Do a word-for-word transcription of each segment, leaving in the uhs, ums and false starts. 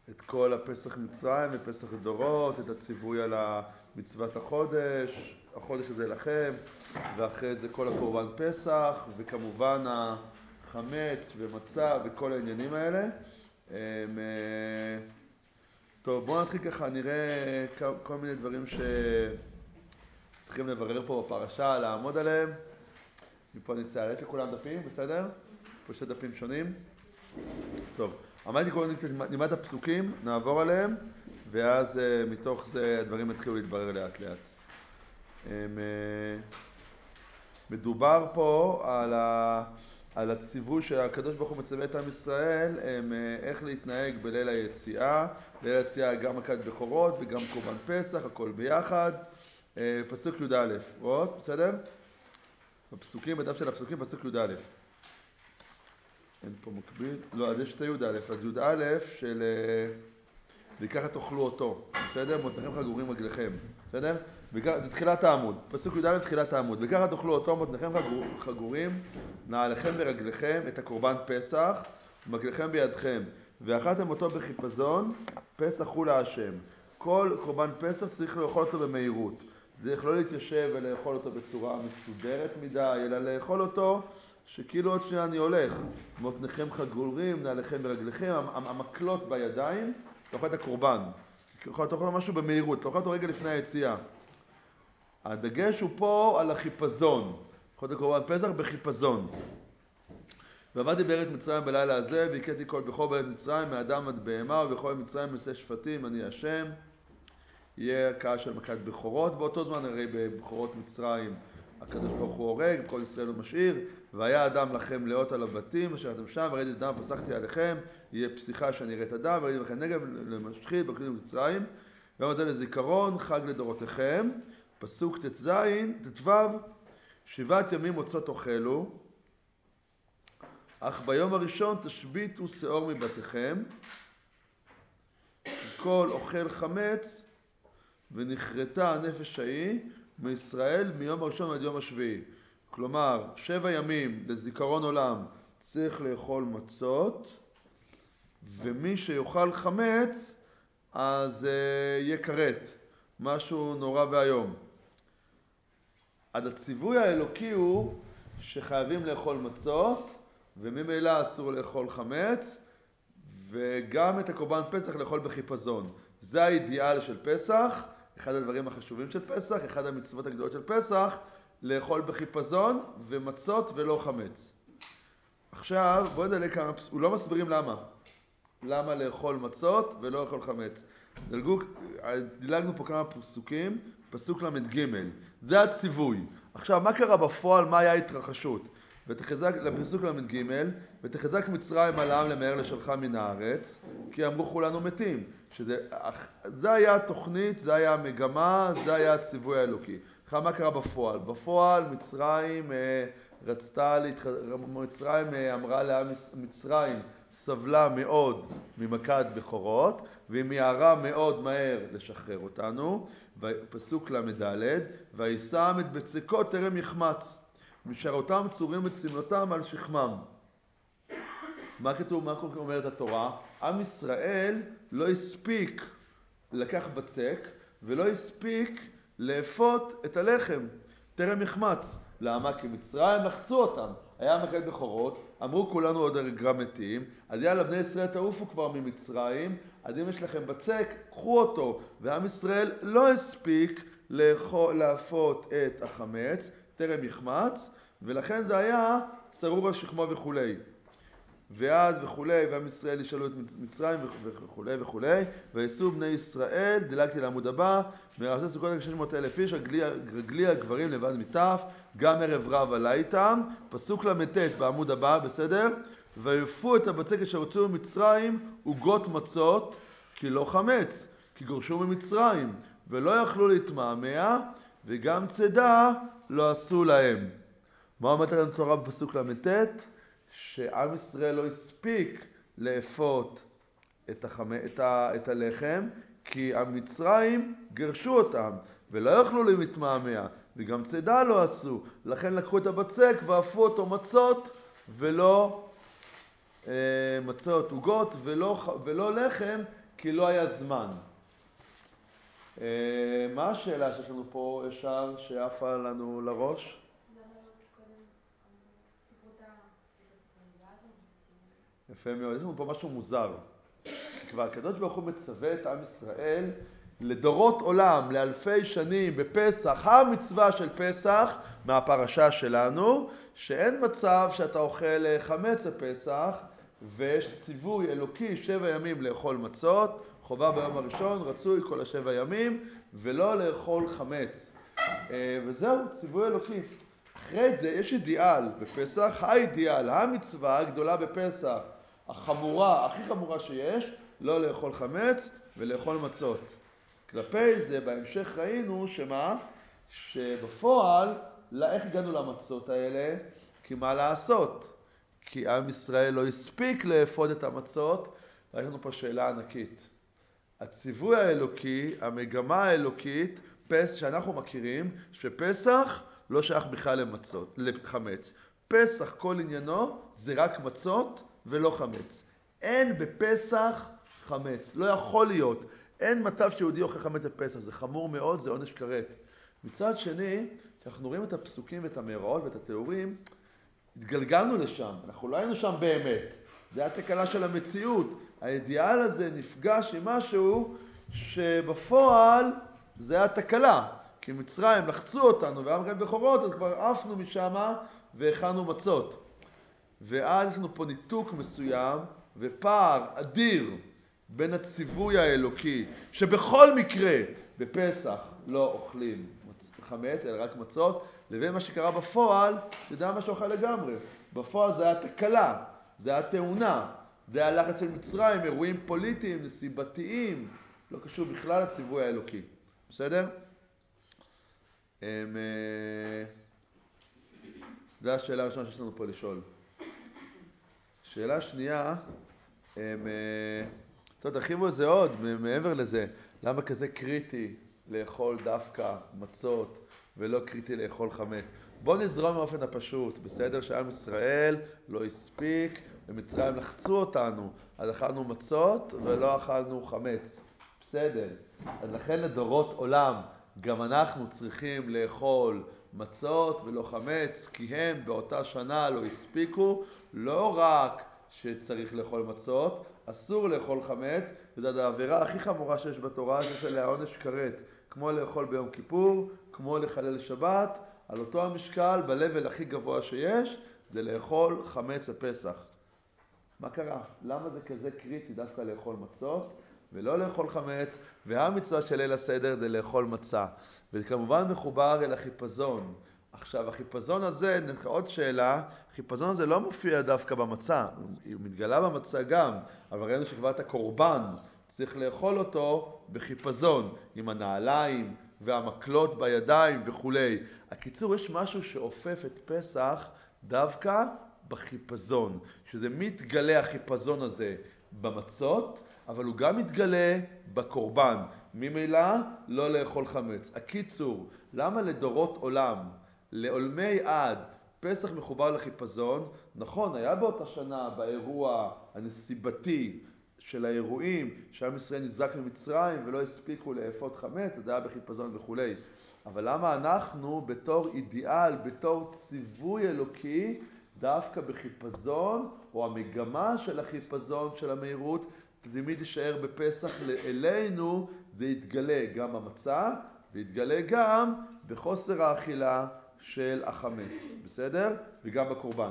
את כל הפסח מצרים ופסח דורות, את הציווי על מצוות החודש, החודש הזה לכם, ואחרי זה כל הקורבן פסח, וכמובן החמץ ומצה וכל העניינים האלה. טוב, בואו נתחיל ככה, נראה כל מיני דברים שצריכים לברר פה בפרשה, לעמוד עליהם. מפה אני אצטרף לכולם דפים, בסדר? פה שתי דפים שונים. טוב, אמרתי קודם נלמד הפסוקים, נעבור עליהם, ואז uh, מתוך זה הדברים התחילו להתברר לאט לאט. Um, uh, מדובר פה על, ה, על הציווי שהקדוש ברוך הוא מצווה את עם ישראל, um, uh, איך להתנהג בליל היציאה. ליל היציאה גם מכת בכורות וגם קורבן פסח, הכל ביחד. Uh, פסוק י"א, עוד, בסדר? בפסוקים, בדף של הפסוקים, פסוק י"א. אין פה מקביל, לא, אז יש שתי י"א, אז י"א של ויקחת תאכלו אותו, בסדר? מותניכם חגורים רגליכם, בסדר? זה תחילת העמוד, פסוק י"א תחילת העמוד. ויקחת תאכלו אותו, מותניכם חגורים, נעליכם ורגליכם, את הקורבן פסח, ומקלכם בידכם, ואכלתם אותו בחיפזון, פסח הוא להשם. כל קורבן פסח צריך לאכול אותו במהירות. זה יכול לא להתיישב ולאכול אותו בצורה מסודרת מדי, אלא לאכול אותו שכאילו עוד שנייה אני הולך. מותניכם חגורים, נעליכם ורגליכם, המקלות בידיים, תאכל את הקורבן. תאכל משהו במהירות, תאכל אותו רגע לפני היציאה. הדגש הוא פה על החיפזון. תאכל את הקורבן פסח בחיפזון. ועבדתי בארץ מצרים בלילה הזה, והכיתי כל בכור בארץ מצרים, מאדם עד בהמה, ובכל מצרים נושא שפטים, אני השם. יהיה הקעה של מכת בכורות. באותו זמן הרי בבכורות מצרים הקדוש ברוך הוא הורג, בכל ישראל הוא משאיר. והיה אדם לכם לאות על הבתים אשר אתם שם, וראיתי את דם פסחתי עליכם, יהיה פסיכה שאני אראה את הדם, וראיתי לכם נגב למשחית בקרים מצרים. ויום הזה לזיכרון, חג לדורותיכם. פסוק ט"ז, ט"ו, שבעת ימים מוצאות תאכלו, אך ביום הראשון תשביתו שאור מבתיכם, כל אוכל חמץ, ונכרתה הנפש ההיא מישראל מיום הראשון עד יום השביעי. כלומר, שבע ימים לזיכרון עולם צריך לאכול מצות, ומי שיאכל חמץ אז uh, יהיה כרת, משהו נורא והיום. עד הציווי האלוקי הוא שחייבים לאכול מצות, וממילא אסור לאכול חמץ, וגם את הקורבן פסח לאכול בחיפזון. זה האידיאל של פסח, אחד הדברים החשובים של פסח, אחד המצוות הגדולות של פסח, לאכול בחיפזון ומצות ולא חמץ. עכשיו, בואו נדלג כמה, הוא לא מסבירים למה. למה לאכול מצות ולא לאכול חמץ. דלגו, דילגנו פה כמה פסוקים, פסוק למד ג', זה הציווי. עכשיו, מה קרה בפועל, מה היה התרחשות? ותחזק, לפסוק למד ג', ותחזק מצרים על העם למהר לשלחה מן הארץ, כי אמרו כולנו מתים. שזה, זה היה התוכנית, זה היה המגמה, זה היה הציווי האלוקי. עכשיו, מה קרה בפועל? בפועל מצרים אה, רצתה, להתח... מצרים אה, אמרה לעם מצרים, סבלה מאוד ממכת בכורות, והיא מיהרה מאוד מהר לשחרר אותנו. פסוק למד, וישם את בצקו טרם יחמץ, משארותם צורים את סמלותם על שכמם. מה כתוב, מה אומרת התורה? עם ישראל לא הספיק לקח בצק, ולא הספיק לאפות את הלחם, טרם יחמץ. למה? כי מצרים לחצו אותם. היה מכת בכורות, אמרו כולנו עוד הרגע מתים, אז יאללה בני ישראל תעופו כבר ממצרים, אז אם יש לכם בצק, קחו אותו. ועם ישראל לא הספיק לאפות את החמץ, טרם יחמץ, ולכן זה היה צרור על שכמו וכולי. ואז וכולי, ועם ישראל ישאלו את מצרים וכולי וכולי, ויסעו בני ישראל, דילגתי לעמוד הבא, מרעשי סוכות שש מאות אלף איש, רגלי, רגלי הגברים לבד מטף, גם ערב רב עלה איתם. פסוק למד בעמוד הבא, בסדר? ויפו את הבצק שרצו ממצרים עוגות מצות, כי לא חמץ, כי גורשו ממצרים, ולא יכלו להתמהמה, וגם צידה לא עשו להם. מה אומרת לנו תורה בפסוק למד? שעם ישראל לא הספיק לאפות את, החמ... את, ה... את הלחם, כי המצרים גרשו אותם, ולא יכלו להתמהמה, וגם צידה לא עשו. לכן לקחו את הבצק ואפו אותו מצות, ולא אה, מצות עוגות, ולא, ולא לחם, כי לא היה זמן. מה השאלה שיש לנו פה ישר שעפה לנו לראש? יפה מאוד, יש לנו פה משהו מוזר. כבר הקדוש ברוך הוא מצווה את עם ישראל לדורות עולם, לאלפי שנים, בפסח, המצווה של פסח, מהפרשה שלנו, שאין מצב שאתה אוכל חמץ בפסח, ויש ציווי אלוקי שבע ימים לאכול מצות, חובה ביום הראשון, רצוי כל השבע ימים, ולא לאכול חמץ. וזהו, ציווי אלוקי. אחרי זה יש אידיאל בפסח, האידיאל, המצווה הגדולה בפסח, החמורה, הכי חמורה שיש, לא לאכול חמץ ולאכול מצות. כלפי זה בהמשך ראינו שמה? שבפועל, איך הגענו למצות האלה? כי מה לעשות? כי עם ישראל לא הספיק לאפות את המצות, ראינו פה שאלה ענקית. הציווי האלוקי, המגמה האלוקית, פס, שאנחנו מכירים, שפסח לא שייך בכלל למצות, לחמץ. פסח כל עניינו זה רק מצות ולא חמץ. אין בפסח חמץ, לא יכול להיות. אין מצב שיהודי אוכל חמץ בפסח, זה חמור מאוד, זה עונש כרת. מצד שני, כשאנחנו רואים את הפסוקים ואת המאורעות ואת התיאורים, התגלגלנו לשם, אנחנו לא היינו שם באמת. זה היה תקלה של המציאות. האידיאל הזה נפגש עם משהו שבפועל זה היה תקלה. כי מצרים לחצו אותנו ועם גן בכורות, אז כבר עפנו משם והכנו מצות. ואז יש לנו פה ניתוק מסוים ופער אדיר בין הציווי האלוקי, שבכל מקרה בפסח לא אוכלים חמץ, אלא רק מצות, לבין מה שקרה בפועל, זה היה משהו אחר לגמרי. בפועל זה היה תקלה, זה היה תאונה, זה היה לחץ של מצרים, אירועים פוליטיים, נסיבתיים, לא קשור בכלל לציווי האלוקי. בסדר? זו השאלה הראשונה שיש לנו פה לשאול. שאלה שנייה, טוב, תרחיבו את זה עוד, מעבר לזה. למה כזה קריטי לאכול דווקא מצות ולא קריטי לאכול חמץ? בואו נזרום באופן הפשוט, בסדר? שעם ישראל לא הספיק, ומצרים לחצו אותנו, אז אכלנו מצות ולא אכלנו חמץ. בסדר. אז לכן לדורות עולם, גם אנחנו צריכים לאכול מצות ולא חמץ, כי הם באותה שנה לא הספיקו, לא רק שצריך לאכול מצות, אסור לאכול חמץ, וזו העבירה הכי חמורה שיש בתורה, שיש עליה עונש כרת, כמו לאכול ביום כיפור, כמו לחלל שבת, על אותו המשקל, בלבל הכי גבוה שיש, זה לאכול חמץ בפסח. מה קרה? למה זה כזה קריטי דווקא לאכול מצות ולא לאכול חמץ, והמצווה של ליל הסדר זה לאכול מצה? וזה כמובן מחובר אל החיפזון. עכשיו, החיפזון הזה, עוד שאלה, החיפזון הזה לא מופיע דווקא במצה, הוא מתגלה במצה גם, אבל ראינו שכבר את הקורבן צריך לאכול אותו בחיפזון, עם הנעליים והמקלות בידיים וכו'. הקיצור, יש משהו שאופף את פסח דווקא בחיפזון, שזה מתגלה החיפזון הזה במצות, אבל הוא גם מתגלה בקורבן, ממילא לא לאכול חמץ. הקיצור, למה לדורות עולם, לעולמי עד, פסח מחובר לחיפזון? נכון, היה באותה שנה באירוע הנסיבתי של האירועים, שעם ישראל נזרק ממצרים ולא הספיקו לאפות חמץ, זה היה בחיפזון וכו'. אבל למה אנחנו בתור אידיאל, בתור ציווי אלוקי, דווקא בחיפזון, או המגמה של החיפזון של המהירות, תמיד יישאר בפסח אלינו, זה יתגלה גם במצה, ויתגלה גם בחוסר האכילה של החמץ, בסדר? וגם בקורבן.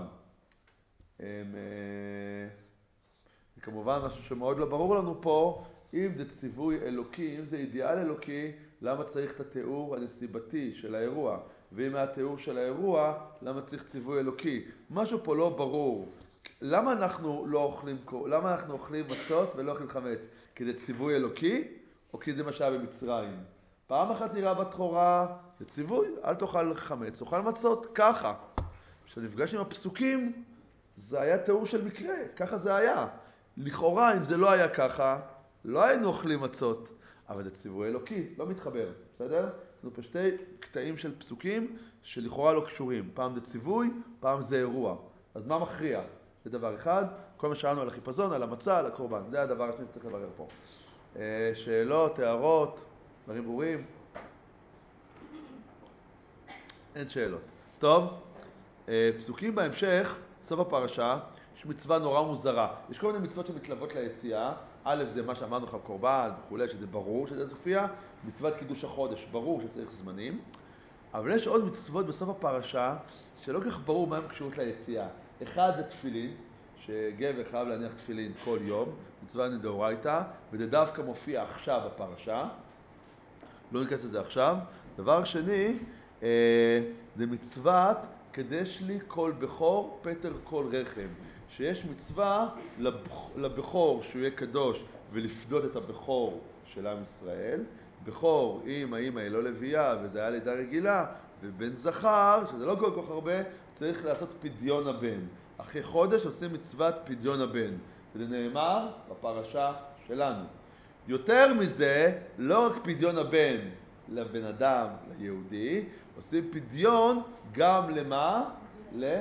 וכמובן, משהו שמאוד לא ברור לנו פה, אם זה ציווי אלוקי, אם זה אידיאל אלוקי, למה צריך את התיאור הנסיבתי של האירוע? ואם התיאור של האירוע, למה צריך ציווי אלוקי? משהו פה לא ברור. למה אנחנו לא אוכלים, למה אנחנו אוכלים מצות ולא אוכלים חמץ? כי זה ציווי אלוקי, או כי זה מה שהיה במצרים? פעם אחת נראה בתורה, זה ציווי, אל תאכל חמץ, אוכל מצות, ככה. כשנפגש עם הפסוקים, זה היה תיאור של מקרה, ככה זה היה. לכאורה, אם זה לא היה ככה, לא היינו אוכלים מצות, אבל זה ציווי אלוקי, לא מתחבר, בסדר? יש פה שתי קטעים של פסוקים שלכאורה לא קשורים. פעם זה ציווי, פעם זה אירוע. אז מה מכריע? זה דבר אחד. כל מה שאלנו על החיפזון, על המצה, על הקורבן. זה הדבר השני שצריך לברר פה. שאלות, הערות, דברים ברורים? אין שאלות. טוב, פסוקים בהמשך, סוף הפרשה, יש מצווה נורא מוזרה. יש כל מיני מצוות שמתלוות ליציאה. א', זה מה שאמרנו לך, קורבן וכולי, שזה ברור שזה תופיע. מצוות קידוש החודש, ברור שצריך זמנים. אבל יש עוד מצוות בסוף הפרשה שלא כך ברור מה הן קשורות ליציאה. אחד זה תפילין, שגבר חייב להניח תפילין כל יום, מצווה מדאורייתא, וזה דווקא מופיע עכשיו בפרשה. לא ניכנס לזה עכשיו. דבר שני, אה, זה מצוות קדש לי כל בכור, פטר כל רחם. שיש מצווה לבח, לבכור שהוא יהיה קדוש ולפדות את הבכור של עם ישראל. בכור, אם האמא היא לא לוויה וזה היה לידה רגילה, ובן זכר, שזה לא כל כך הרבה, צריך לעשות פדיון הבן. אחרי חודש עושים מצוות פדיון הבן. וזה נאמר בפרשה שלנו. יותר מזה, לא רק פדיון הבן לבן אדם, ליהודי, עושים פדיון גם למה? ל...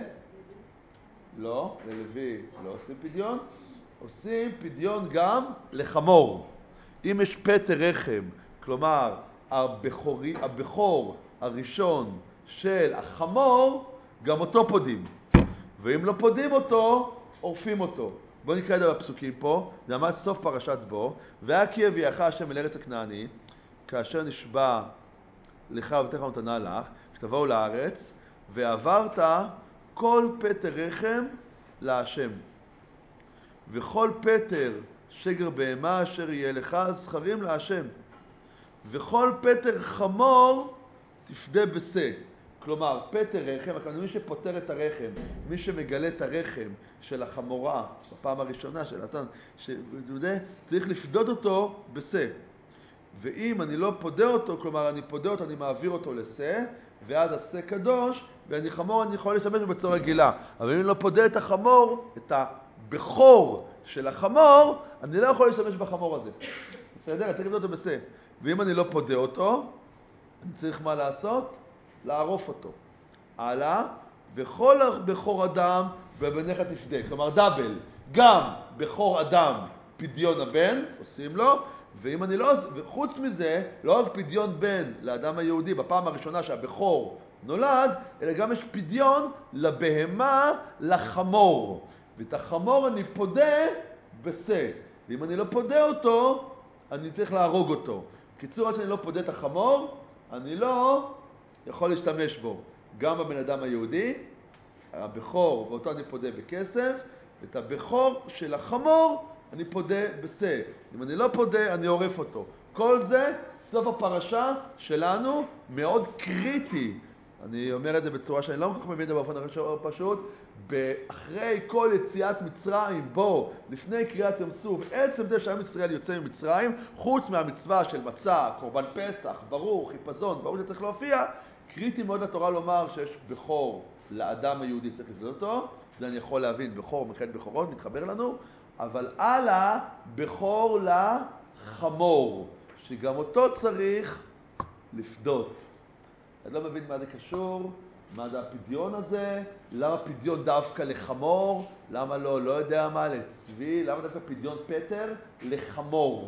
לא, ללוי לא עושים פדיון. עושים פדיון גם לחמור. אם יש פטר רחם, כלומר, הבכורי, הבכור הראשון של החמור, גם אותו פודים. ואם לא פודים אותו, עורפים אותו. בואו נקרא את זה בפסוקים פה, זה ממש סוף פרשת בו. והיה כי הביאך השם אל ארץ הכנעני, כאשר נשבע לך ובתך ונתנה לך, שתבואו לארץ, ועברת כל פטר רחם להשם. וכל פטר שגר בהמה אשר יהיה לך זכרים להשם. וכל פטר חמור תפדה בשה. כלומר, פטר רחם, מי שפותר את הרחם, מי שמגלה את הרחם של החמורה, בפעם הראשונה של התן, צריך לפדות אותו בשה. ואם אני לא פודה אותו, כלומר אני פודה אותו, אני מעביר אותו לשה, ואז השה קדוש, ואני חמור אני יכול לשמש בצורה רגילה. אבל אם אני לא פודה את החמור, את הבכור של החמור, אני לא יכול להשתמש בחמור הזה. בסדר? אני צריך לפדות אותו בשה. ואם אני לא פודה אותו, אני צריך מה לעשות? לערוף אותו. הלאה, וכל בכור אדם בבניך תפדה. כלומר דאבל, גם בכור אדם פדיון הבן, עושים לו, ואם אני לא, וחוץ מזה, לא רק פדיון בן לאדם היהודי בפעם הראשונה שהבכור נולד, אלא גם יש פדיון לבהמה, לחמור. ואת החמור אני פודה בשה. ואם אני לא פודה אותו, אני צריך להרוג אותו. קיצור, עד שאני לא פודה את החמור, אני לא יכול להשתמש בו. גם בבן אדם היהודי, הבכור, ואותו אני פודה בכסף, ואת הבכור של החמור אני פודה בשה. אם אני לא פודה, אני עורף אותו. כל זה, סוף הפרשה שלנו, מאוד קריטי. אני אומר את זה בצורה שאני לא כל כך מבין את זה באופן פשוט. אחרי כל יציאת מצרים, בו, לפני קריאת ים סוף, עצם זה שעם ישראל יוצא ממצרים, חוץ מהמצווה של מצה, קורבן פסח, ברור, חיפזון, ברור שצריך להופיע, קריטי מאוד לתורה לומר שיש בכור לאדם היהודי, צריך לפדות אותו, זה אני יכול להבין, בכור, מחד בכורות, מתחבר לנו, אבל הלאה, בכור לחמור, שגם אותו צריך לפדות. אני לא מבין מה זה קשור, מה זה הפדיון הזה, למה פדיון דווקא לחמור, למה לא, לא יודע מה, לצבי, למה דווקא פדיון פטר לחמור.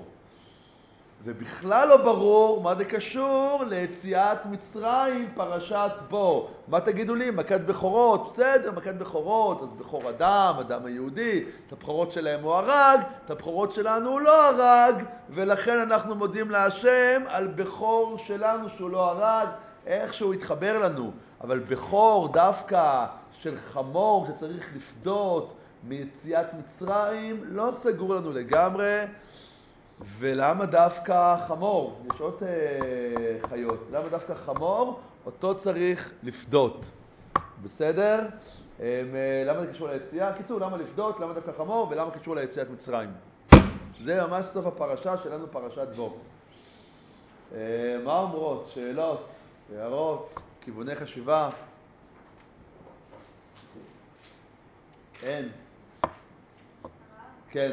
ובכלל לא ברור מה זה קשור ליציאת מצרים, פרשת בו. מה תגידו לי? מכת בכורות, בסדר, מכת בכורות, אז בכור אדם, אדם היהודי, את הבכורות שלהם הוא הרג, את הבכורות שלנו הוא לא הרג, ולכן אנחנו מודים להשם על בכור שלנו שהוא לא הרג, איכשהו התחבר לנו. אבל בכור דווקא של חמור שצריך לפדות מיציאת מצרים, לא סגור לנו לגמרי. ולמה דווקא חמור? יש עוד אה, חיות. למה דווקא חמור? אותו צריך לפדות. בסדר? אה, למה זה קשור ליציאה? קיצור, למה לפדות? למה דווקא חמור? ולמה קשור ליציאת מצרים? זה ממש סוף הפרשה שלנו, פרשת בו. אה, מה אומרות? שאלות? הערות? כיווני חשיבה? אין. כן.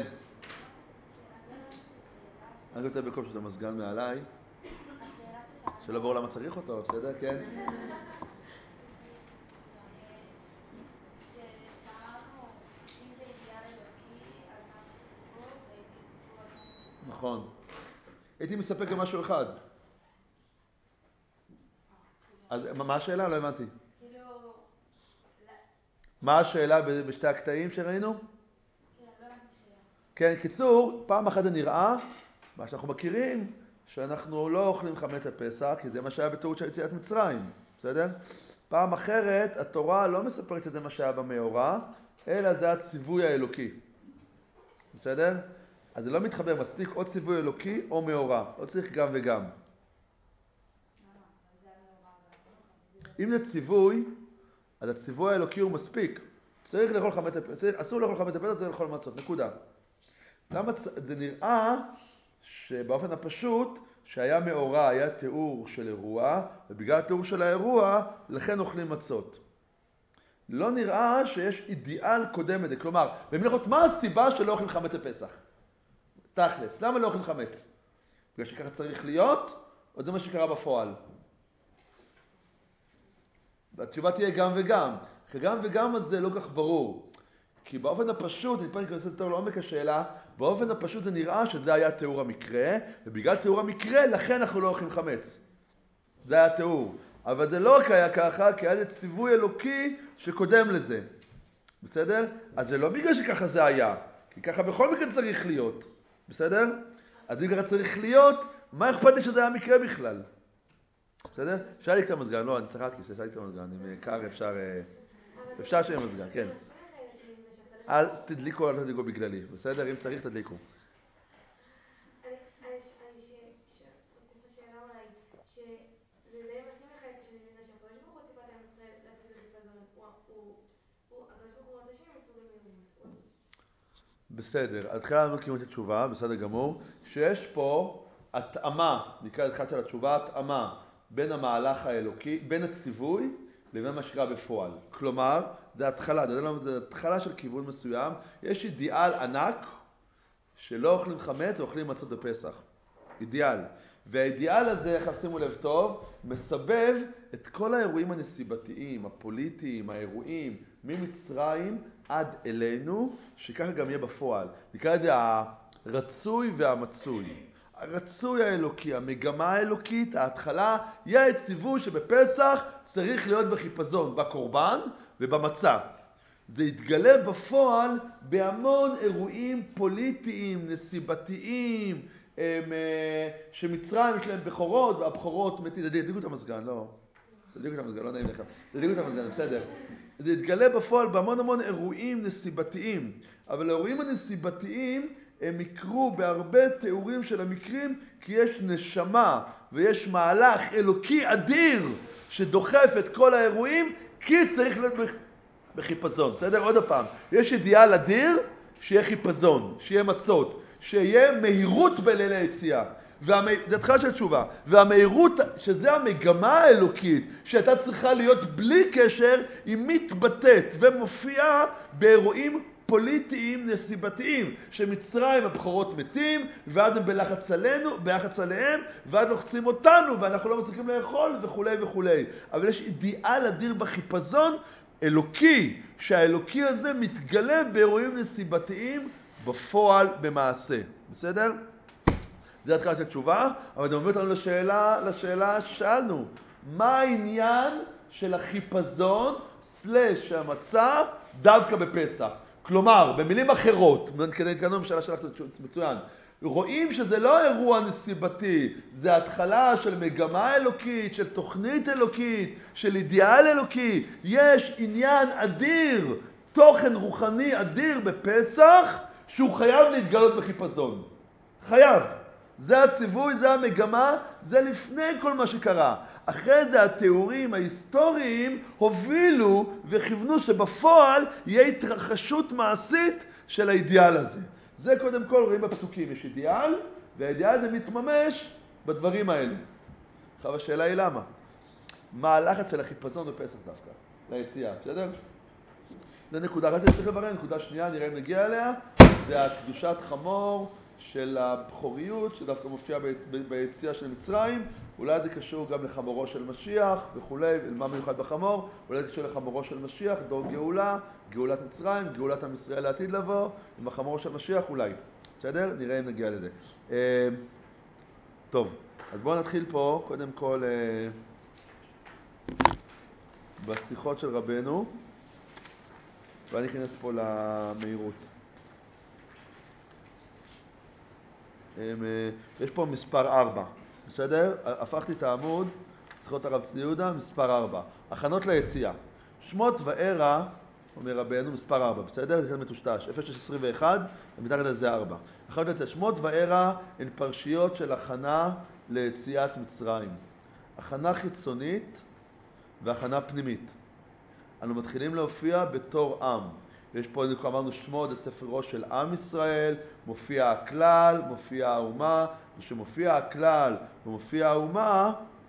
אני כותב בקול שזה מזגן מעליי. שלא ברור למה צריך אותו, בסדר? כן. נכון. הייתי מספק גם משהו אחד. אז מה השאלה? לא הבנתי. מה השאלה בשתי הקטעים שראינו? כן, קיצור, פעם אחת זה נראה, מה שאנחנו מכירים, שאנחנו לא אוכלים חמץ בפסח, כי זה מה שהיה בתיאור של יציאת מצרים, בסדר? פעם אחרת, התורה לא מספרת שזה מה שהיה במאורע, אלא זה הציווי האלוקי. בסדר? אז זה לא מתחבר, מספיק או ציווי אלוקי או מאורע, לא צריך גם וגם. אם זה ציווי, אז הציווי האלוקי הוא מספיק. צריך לאכול חמץ בפסח, אסור לאכול חמץ בפסח, צריך לאכול מצות, נקודה. למה זה נראה שבאופן הפשוט, שהיה מאורע, היה תיאור של אירוע, ובגלל התיאור של האירוע, לכן אוכלים מצות. לא נראה שיש אידיאל קודם לזה, כלומר, במלאכות, מה הסיבה שלא אוכלים חמץ בפסח? תכלס, למה לא אוכלים חמץ? בגלל שככה צריך להיות, או זה מה שקרה בפועל? והתשובה תהיה גם וגם. כי גם וגם הזה לא כך ברור. כי באופן הפשוט, אני פה נכנס יותר לעומק השאלה, באופן הפשוט זה נראה שזה היה תיאור המקרה, ובגלל תיאור המקרה, לכן אנחנו לא אוכלים חמץ. זה היה תיאור. אבל זה לא רק היה ככה, כי היה זה ציווי אלוקי שקודם לזה. בסדר? אז זה לא בגלל שככה זה היה, כי ככה בכל מקרה צריך להיות. בסדר? אז אם ככה צריך להיות, מה אכפת לי שזה היה מקרה בכלל? בסדר? אפשר לי את המזגן, לא, אני צחקתי, אפשר לי את המזגן, אם קר אפשר, אפשר שיהיה מזגן, כן. אל תדליקו, אל תדליקו בגללי, בסדר? אם צריך תדליקו. אני אוסיף את השאלה אולי, שזה די משלים לך את השאלה שהקדוש ברוך הוא ציווה את עם ישראל לעשות את החיפזון, הקדוש ברוך הוא רוצה שהם יצאו במהירות. בסדר, אז התחילה לנו קיום את התשובה, בסדר גמור, שיש פה התאמה, נקרא את אחד של התשובה, התאמה בין המהלך האלוקי, בין הציווי לבין מה שקרה בפועל. כלומר, זה התחלה, זה התחלה של כיוון מסוים, יש אידיאל ענק שלא אוכלים חמץ ואוכלים מצות בפסח. אידיאל. והאידיאל הזה, איך שימו לב טוב, מסבב את כל האירועים הנסיבתיים, הפוליטיים, האירועים, ממצרים עד אלינו, שככה גם יהיה בפועל. נקרא את זה הרצוי והמצוי. הרצוי האלוקי, המגמה האלוקית, ההתחלה, יהיה הציווי שבפסח צריך להיות בחיפזון, בקורבן ובמצה. זה יתגלה בפועל בהמון אירועים פוליטיים, נסיבתיים, הם, שמצרים יש להם בכורות, והבכורות מתים. תדליקו את המזגן, לא. תדליקו את המזגן, לא נעים לכם. תדליקו את המזגן, בסדר. זה יתגלה בפועל בהמון המון אירועים נסיבתיים. אבל האירועים הנסיבתיים הם יקרו בהרבה תיאורים של המקרים, כי יש נשמה ויש מהלך אלוקי אדיר שדוחף את כל האירועים, כי צריך להיות בחיפזון. בסדר? עוד הפעם. יש אידיאל אדיר שיהיה חיפזון, שיהיה מצות, שיהיה מהירות בליל היציאה. והמה... זה התחלה של תשובה. והמהירות, שזה המגמה האלוקית, שהייתה צריכה להיות בלי קשר, היא מתבטאת ומופיעה באירועים פוליטיים נסיבתיים, שמצרים הבכורות מתים, ועד הם בלחץ עלינו, בלחץ עליהם, ועד לוחצים אותנו, ואנחנו לא מצליחים לאכול, וכו' וכו'. אבל יש אידיאל אדיר בחיפזון, אלוקי, שהאלוקי הזה מתגלה באירועים נסיבתיים בפועל במעשה. בסדר? זה התחלה של תשובה, אבל זה מביא אותנו לשאלה, לשאלה ששאלנו. מה העניין של החיפזון סלש המצה דווקא בפסח? כלומר, במילים אחרות, כדי להתקדם בשאלה שלך מצוין, רואים שזה לא אירוע נסיבתי, זה התחלה של מגמה אלוקית, של תוכנית אלוקית, של אידיאל אלוקי. יש עניין אדיר, תוכן רוחני אדיר בפסח, שהוא חייב להתגלות בחיפזון. חייב. זה הציווי, זה המגמה, זה לפני כל מה שקרה. אחרי זה התיאורים ההיסטוריים הובילו וכיוונו שבפועל יהיה התרחשות מעשית של האידיאל הזה. זה קודם כל רואים בפסוקים, יש אידיאל, והאידיאל הזה מתממש בדברים האלה. עכשיו השאלה היא למה? מה הלחץ של החיפזון בפסח דווקא? ליציאה, בסדר? זה נקודה, רק צריך לברר, נקודה שנייה, נראה אם נגיע אליה, זה הקדושת חמור של הבכוריות, שדווקא מופיע ב- ב- ביציאה של מצרים. אולי זה קשור גם לחמורו של משיח וכו', מה מיוחד בחמור? אולי זה קשור לחמורו של משיח, דור גאולה, גאולת מצרים, גאולת עם ישראל לעתיד לבוא, עם החמור של משיח אולי. בסדר? נראה אם נגיע לזה. טוב, אז בואו נתחיל פה, קודם כל, אה, בשיחות של רבנו, ואני אכנס פה למהירות. אה, יש פה מספר ארבע, בסדר? הפכתי את העמוד, שיחות הרב צבי יהודה, מספר ארבע. הכנות ליציאה. שמות וערה, אומר רבנו, מספר ארבע, בסדר? זה כאן מטושטש, אפס שש עשרים ואחת, ומתחת לזה ארבע. הכנות ליציאה. שמות וערה הן פרשיות של הכנה ליציאת מצרים. הכנה חיצונית והכנה פנימית. אנו מתחילים להופיע בתור עם. יש פה, אמרנו, שמות, זה ספר ראש של עם ישראל, מופיע הכלל, מופיע האומה, וכשמופיע הכלל ומופיע האומה,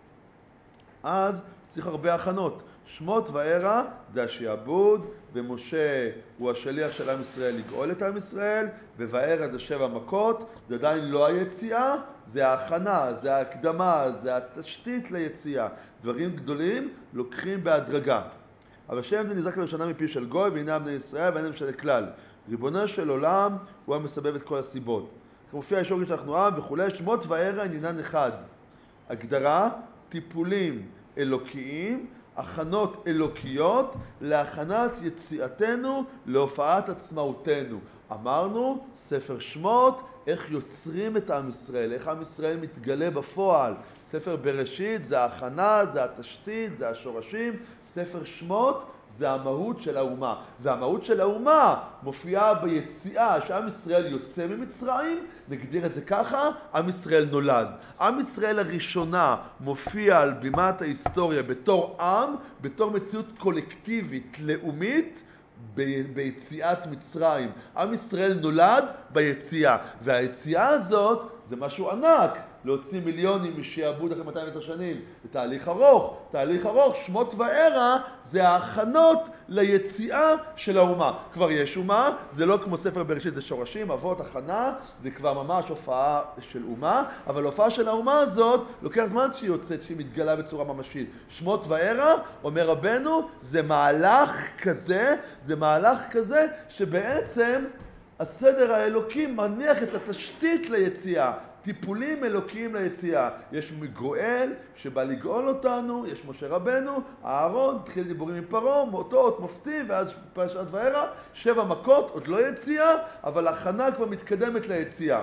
אז צריך הרבה הכנות. שמות וערה זה השעבוד, ומשה הוא השליח של עם ישראל לגאול את עם ישראל, וווערה זה שבע מכות, זה עדיין לא היציאה, זה ההכנה, זה ההקדמה, זה התשתית ליציאה. דברים גדולים לוקחים בהדרגה. אבל שם זה נזרק לראשונה מפי של גוי, והנה בני ישראל והנה משל כלל. ריבונו של עולם הוא המסבב את כל הסיבות. מופיע הישור שאנחנו עם וכולי. שמות וערה עניינן אחד. הגדרה, טיפולים אלוקיים, הכנות אלוקיות להכנת יציאתנו להופעת עצמאותנו. אמרנו, ספר שמות, איך יוצרים את עם ישראל, איך עם ישראל מתגלה בפועל. ספר בראשית זה ההכנה, זה התשתית, זה השורשים. ספר שמות זה המהות של האומה. והמהות של האומה מופיעה ביציאה, שעם ישראל יוצא ממצרים, נגדיר את זה ככה, עם ישראל נולד. עם ישראל הראשונה מופיע על בימת ההיסטוריה בתור עם, בתור מציאות קולקטיבית, לאומית, ב- ביציאת מצרים. עם ישראל נולד ביציאה, והיציאה הזאת זה משהו ענק. להוציא מיליונים משעבוד אחרי מאתיים עשר שנים, זה תהליך ארוך, תהליך ארוך. שמות וערה זה ההכנות ליציאה של האומה. כבר יש אומה, זה לא כמו ספר בראשית, זה שורשים, אבות, הכנה, זה כבר ממש הופעה של אומה, אבל הופעה של האומה הזאת לוקח זמן שהיא יוצאת, שהיא מתגלה בצורה ממשית. שמות וערה, אומר רבנו, זה מהלך כזה, זה מהלך כזה שבעצם הסדר האלוקי מניח את התשתית ליציאה. טיפולים אלוקיים ליציאה. יש גואל שבא לגאול אותנו, יש משה רבנו, אהרון, התחיל דיבורים עם פרעה, מאותות, מופתי, ואז פרשת וערה, שבע מכות, עוד לא יציאה, אבל הכנה כבר מתקדמת ליציאה.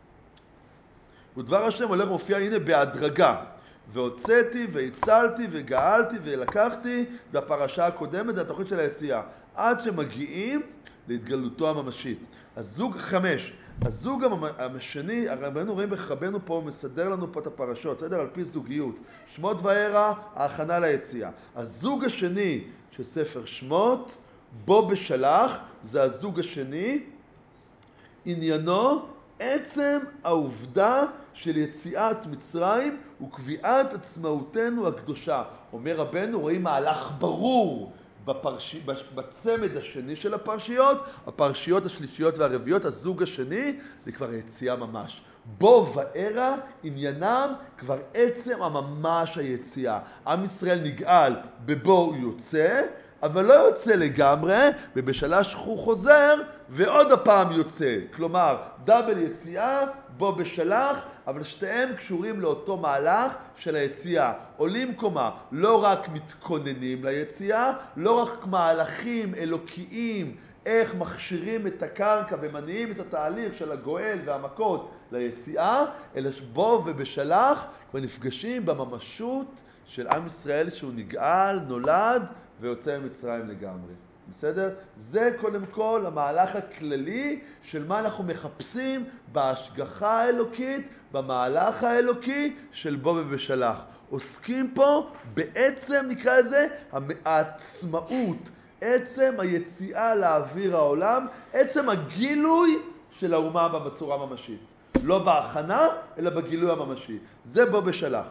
ודבר השם הולך ומופיע הנה בהדרגה. והוצאתי והצלתי וגאלתי ולקחתי, זה הפרשה הקודמת, זה התוכנית של היציאה. עד שמגיעים להתגלותו הממשית. הזוג חמש. הזוג השני, הרבנו רואים בחבנו פה, הוא מסדר לנו פה את הפרשות, בסדר? על פי זוגיות. שמות וערה, ההכנה ליציאה. הזוג השני של ספר שמות, בו בשלח, זה הזוג השני, עניינו עצם העובדה של יציאת מצרים וקביעת עצמאותנו הקדושה. אומר רבנו, רואים מהלך ברור בפרש... בצמד השני של הפרשיות, הפרשיות השלישיות והרביעיות, הזוג השני, זה כבר היציאה ממש. בו וערה עניינם כבר עצם הממש היציאה. עם ישראל נגאל, בבו הוא יוצא, אבל לא יוצא לגמרי, ובשלח הוא חוזר, ועוד הפעם יוצא. כלומר, דאבל יציאה, בו בשלח, אבל שתיהם קשורים לאותו מהלך של היציאה. עולים קומה, לא רק מתכוננים ליציאה, לא רק מהלכים אלוקיים, איך מכשירים את הקרקע ומניעים את התהליך של הגואל והמכות ליציאה, אלא בו ובשלח כבר נפגשים בממשות של עם ישראל שהוא נגאל, נולד ויוצא ממצרים לגמרי. בסדר? זה קודם כל המהלך הכללי של מה אנחנו מחפשים בהשגחה האלוקית, במהלך האלוקי של בו ובשלח. עוסקים פה בעצם, נקרא לזה, העצמאות, עצם היציאה לאוויר העולם, עצם הגילוי של האומה בצורה ממשית. לא בהכנה, אלא בגילוי הממשי. זה בו בשלח.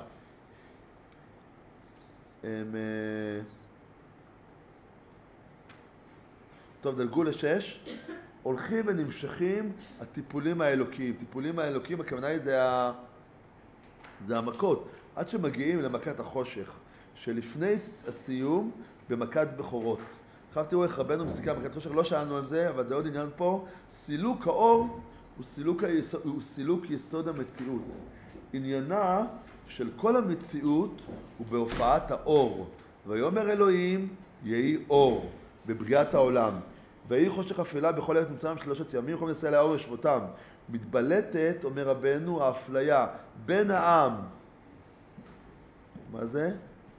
טוב, דלגו לשש. הולכים ונמשכים הטיפולים האלוקיים. טיפולים האלוקיים, הכוונה היא זה, ה... זה המכות. עד שמגיעים למכת החושך, שלפני הסיום במכת בכורות. עכשיו תראו איך רבנו מסיקה במכת החושך, לא שאלנו על זה, אבל זה עוד עניין פה. סילוק האור הוא סילוק, היסוד, הוא סילוק יסוד המציאות. עניינה של כל המציאות הוא בהופעת האור. ויאמר אלוהים יהי אור בבריאת העולם. ויהי חושך אפלה בכל ארץ מצרים שלושת ימים, כל ישראל האור ישבותם. מתבלטת, אומר רבנו, האפליה בין העם. מה זה?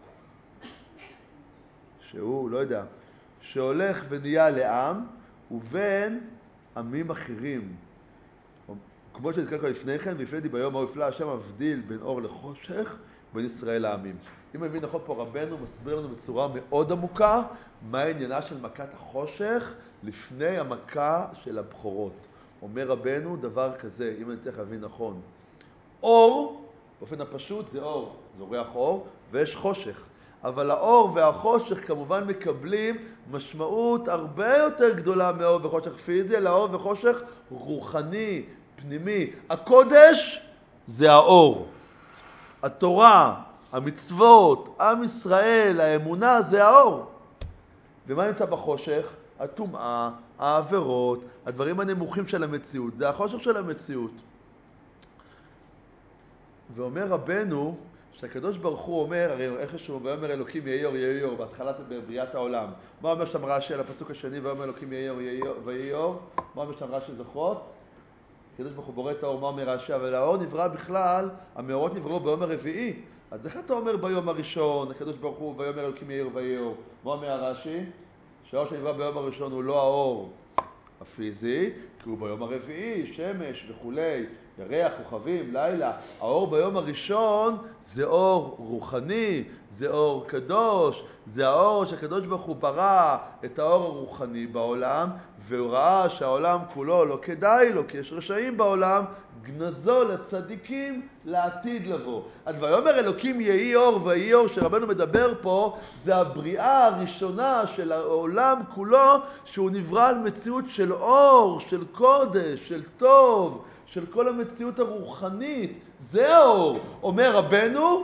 שהוא, לא יודע, שהולך ונהיה לעם, ובין עמים אחרים. כמו שנזכר כבר לפני כן, והפלאתי ביום ההוא הפלא השם מבדיל בין אור לחושך, בין ישראל לעמים. אם מבין נכון פה רבנו מסביר לנו בצורה מאוד עמוקה, מה העניינה של מכת החושך לפני המכה של הבכורות. אומר רבנו דבר כזה, אם אני צריך להבין נכון. אור, באופן הפשוט זה אור, זורח אור, ויש חושך. אבל האור והחושך כמובן מקבלים משמעות הרבה יותר גדולה מאור וחושך פיזי, אלא אור וחושך רוחני, פנימי. הקודש זה האור. התורה, המצוות, עם ישראל, האמונה זה האור. ומה נמצא בחושך? הטומאה, העבירות, הדברים הנמוכים של המציאות. זה החושך של המציאות. ואומר רבנו, שהקדוש ברוך הוא אומר, הרי איך שהוא ואומר אלוקים יהי אור יהי אור, בהתחלת בבריאת העולם. מה אומר שם רש"י על הפסוק השני, ואומר אלוקים יהי אור יהי אור? מה אומר שם רש"י זוכרות? הקדוש ברוך הוא בורא את האור, מה אומר רש"י? אבל האור נברא בכלל, המאורות נבראו ביום הרביעי. אז איך אתה אומר ביום הראשון, הקדוש ברוך הוא ויאמר אלוקים יהי אור ויהי אור? מה אומר הרש"י? שהאור שנברא ביום הראשון הוא לא האור הפיזי, כי הוא ביום הרביעי, שמש וכולי, ירח, כוכבים, לילה. האור ביום הראשון זה אור רוחני, זה אור קדוש, זה האור שהקדוש ברוך הוא ברא את האור הרוחני בעולם, והוא ראה שהעולם כולו לא כדאי לו, כי יש רשעים בעולם, גנזו לצדיקים לעתיד לבוא. אז ויאמר אלוקים יהי אור ויהי אור שרבנו מדבר פה, זה הבריאה הראשונה של העולם כולו, שהוא נברא על מציאות של אור, של קודש, של טוב, של כל המציאות הרוחנית. זה האור. אומר רבנו,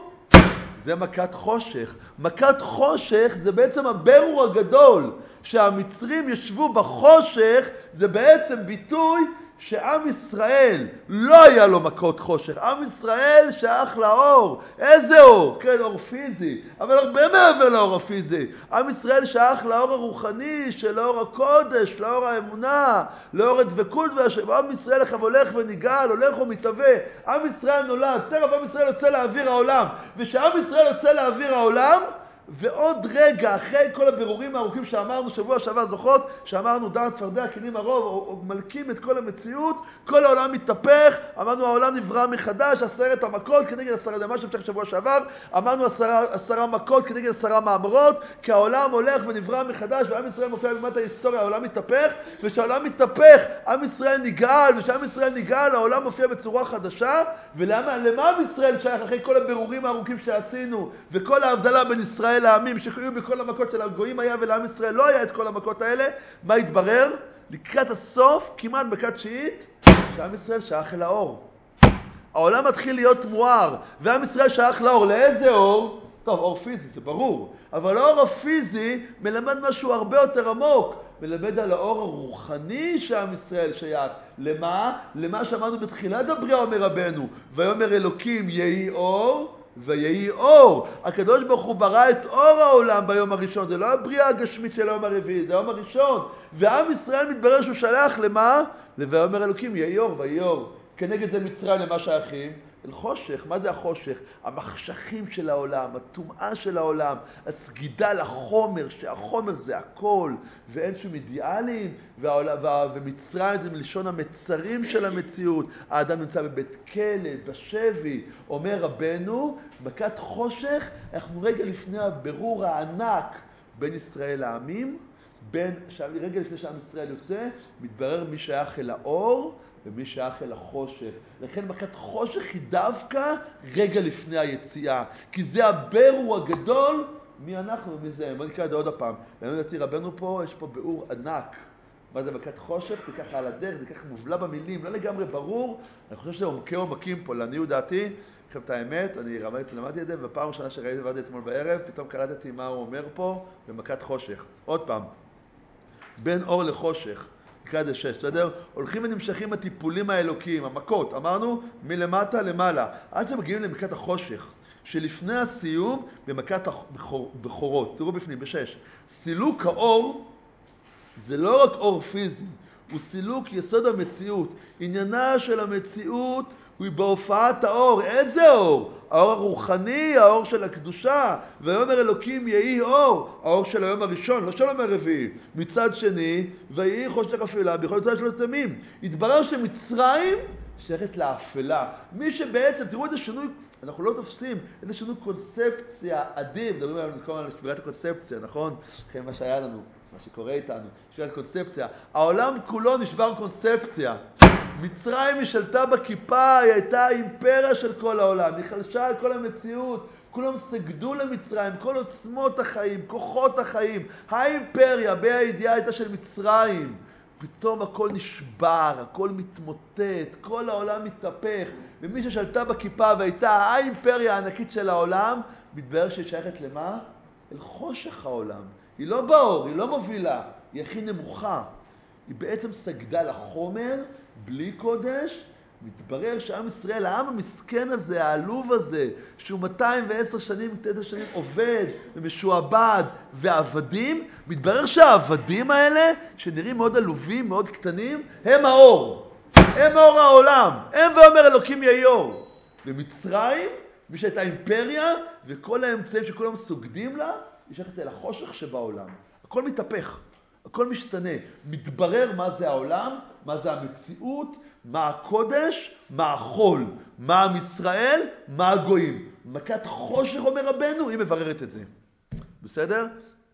זה מכת חושך. מכת חושך זה בעצם הברור הגדול. שהמצרים ישבו בחושך, זה בעצם ביטוי שעם ישראל לא היה לו מכות חושך. עם ישראל שייך לאור. איזה אור? כן, אור פיזי, אבל הרבה מעבר לאור הפיזי. עם ישראל שייך לאור הרוחני, של אור הקודש, לאור האמונה, לאור הדבקות והשם. עם ישראל איך הולך ונגאל, הולך ומתהווה. עם ישראל נולד, תראה, עם ישראל יוצא לאוויר העולם. ושעם ישראל יוצא לאוויר העולם, ועוד רגע, אחרי כל הבירורים הארוכים שאמרנו שבוע שעבר זוכות, שאמרנו דן צפרדע, כינים הרוב, מלכים את כל המציאות, כל העולם מתהפך, אמרנו העולם נברא מחדש, עשרת המכות כנגד עשרה דמה שבתך שבוע שעבר, אמרנו עשרה, עשרה מכות כנגד עשרה מאמרות, כי העולם הולך ונברא מחדש, ועם ישראל מופיע במאת ההיסטוריה, העולם מתהפך, ושהעולם מתהפך, עם ישראל נגאל, ושעם ישראל נגאל, העולם מופיע בצורה חדשה, ולמה? למה עם ישראל שייך אחרי כל הבירורים הארוכים שעשינו, וכל ההבדלה בין ישראל לעמים שחיו בכל המכות של הגויים היה ולעם ישראל לא היה את כל המכות האלה, מה התברר? לקראת הסוף, כמעט מכת תשיעית, שעם ישראל שייך אל האור. העולם מתחיל להיות מואר, ועם ישראל שייך לאור. לאיזה אור? טוב, אור פיזי, זה ברור. אבל האור הפיזי מלמד משהו הרבה יותר עמוק. מלמד על האור הרוחני שעם ישראל שייך. למה? למה שאמרנו בתחילת הבריאה אומר רבנו. ויאמר אלוקים יהי אור, ויהי אור. הקדוש ברוך הוא ברא את אור העולם ביום הראשון. זה לא הבריאה הגשמית של היום הרביעי, זה היום הראשון. ועם ישראל מתברר שהוא שלח למה? ויאמר אלוקים יהי אור ויהי אור. כנגד זה מצרים למה שייכים? אל חושך. מה זה החושך? המחשכים של העולם, הטומאה של העולם, הסגידה לחומר, שהחומר זה הכל, ואין שום אידיאלים, והעולם, וה, ומצרים זה מלשון המצרים של המציאות. האדם נמצא בבית כלא, בשבי. אומר רבנו, מכת חושך, אנחנו רגע לפני הבירור הענק בין ישראל לעמים, בין, רגע לפני שעם ישראל יוצא, מתברר מי שייך אל האור, ומי שייך אל החושך. לכן מכת חושך היא דווקא רגע לפני היציאה. כי זה הבירור הגדול, מי אנחנו ומי זה. בוא נקרא את זה עוד הפעם. לעניות דעתי רבנו פה, יש פה ביאור ענק. מה זה מכת חושך? זה ככה על הדרך, זה ככה מובלע במילים, לא לגמרי ברור. אני חושב שזה עומקי עומקים פה. לעניות דעתי, עכשיו את האמת, אני רמדתי, למדתי את זה, ובפעם ראשונה שראיתי ועד אתמול בערב, פתאום קלטתי מה הוא אומר פה במכת חושך. עוד פעם, בין אור לחושך. נקרא את זה שש, בסדר? הולכים ונמשכים הטיפולים האלוקיים, המכות, אמרנו, מלמטה למעלה, עד שמגיעים למכת החושך, שלפני הסיום במכת הבכורות. תראו בפנים, בשש. סילוק האור זה לא רק אור פיזי, הוא סילוק יסוד המציאות. עניינה של המציאות הוא בהופעת האור. איזה אור? האור הרוחני, האור של הקדושה. ויאמר אלוקים יהי אור, האור של היום הראשון, לא של היום הרביעי. מצד שני, ויהי חושך אפלה בכל צד של תמים. התברר שמצרים שייכת לאפלה. מי שבעצם, תראו איזה שינוי, אנחנו לא תופסים, איזה שינוי קונספציה אדיר. מדברים עלינו כל הזמן על שבירת הקונספציה, נכון? אחרי מה שהיה לנו, מה שקורה איתנו, שבירת קונספציה. העולם כולו נשבר קונספציה. מצרים היא שלטה בכיפה, היא הייתה האימפריה של כל העולם, היא חלשה על כל המציאות, כולם סגדו למצרים, כל עוצמות החיים, כוחות החיים, האימפריה בהידיעה הייתה של מצרים. פתאום הכל נשבר, הכל מתמוטט, כל העולם מתהפך, ומי ששלטה בכיפה והייתה האימפריה הענקית של העולם, מתברר שהיא שייכת למה? אל חושך העולם. היא לא באור, היא לא מובילה, היא הכי נמוכה. היא בעצם סגדה לחומר, בלי קודש. מתברר שעם ישראל, העם המסכן הזה, העלוב הזה, שהוא מאתיים ועשר שנים, תשע שנים עובד ומשועבד ועבדים, מתברר שהעבדים האלה, שנראים מאוד עלובים, מאוד קטנים, הם האור. הם אור העולם. הם ואומר אלוקים יהי אור. במצרים, מי שהייתה אימפריה, וכל האמצעים שכולם סוגדים לה, היא שייכת אל החושך שבעולם. הכל מתהפך. הכל משתנה. מתברר מה זה העולם, מה זה המציאות, מה הקודש, מה החול, מה עם ישראל, מה הגויים. מכת חושך אומר רבנו, היא מבררת את זה. בסדר?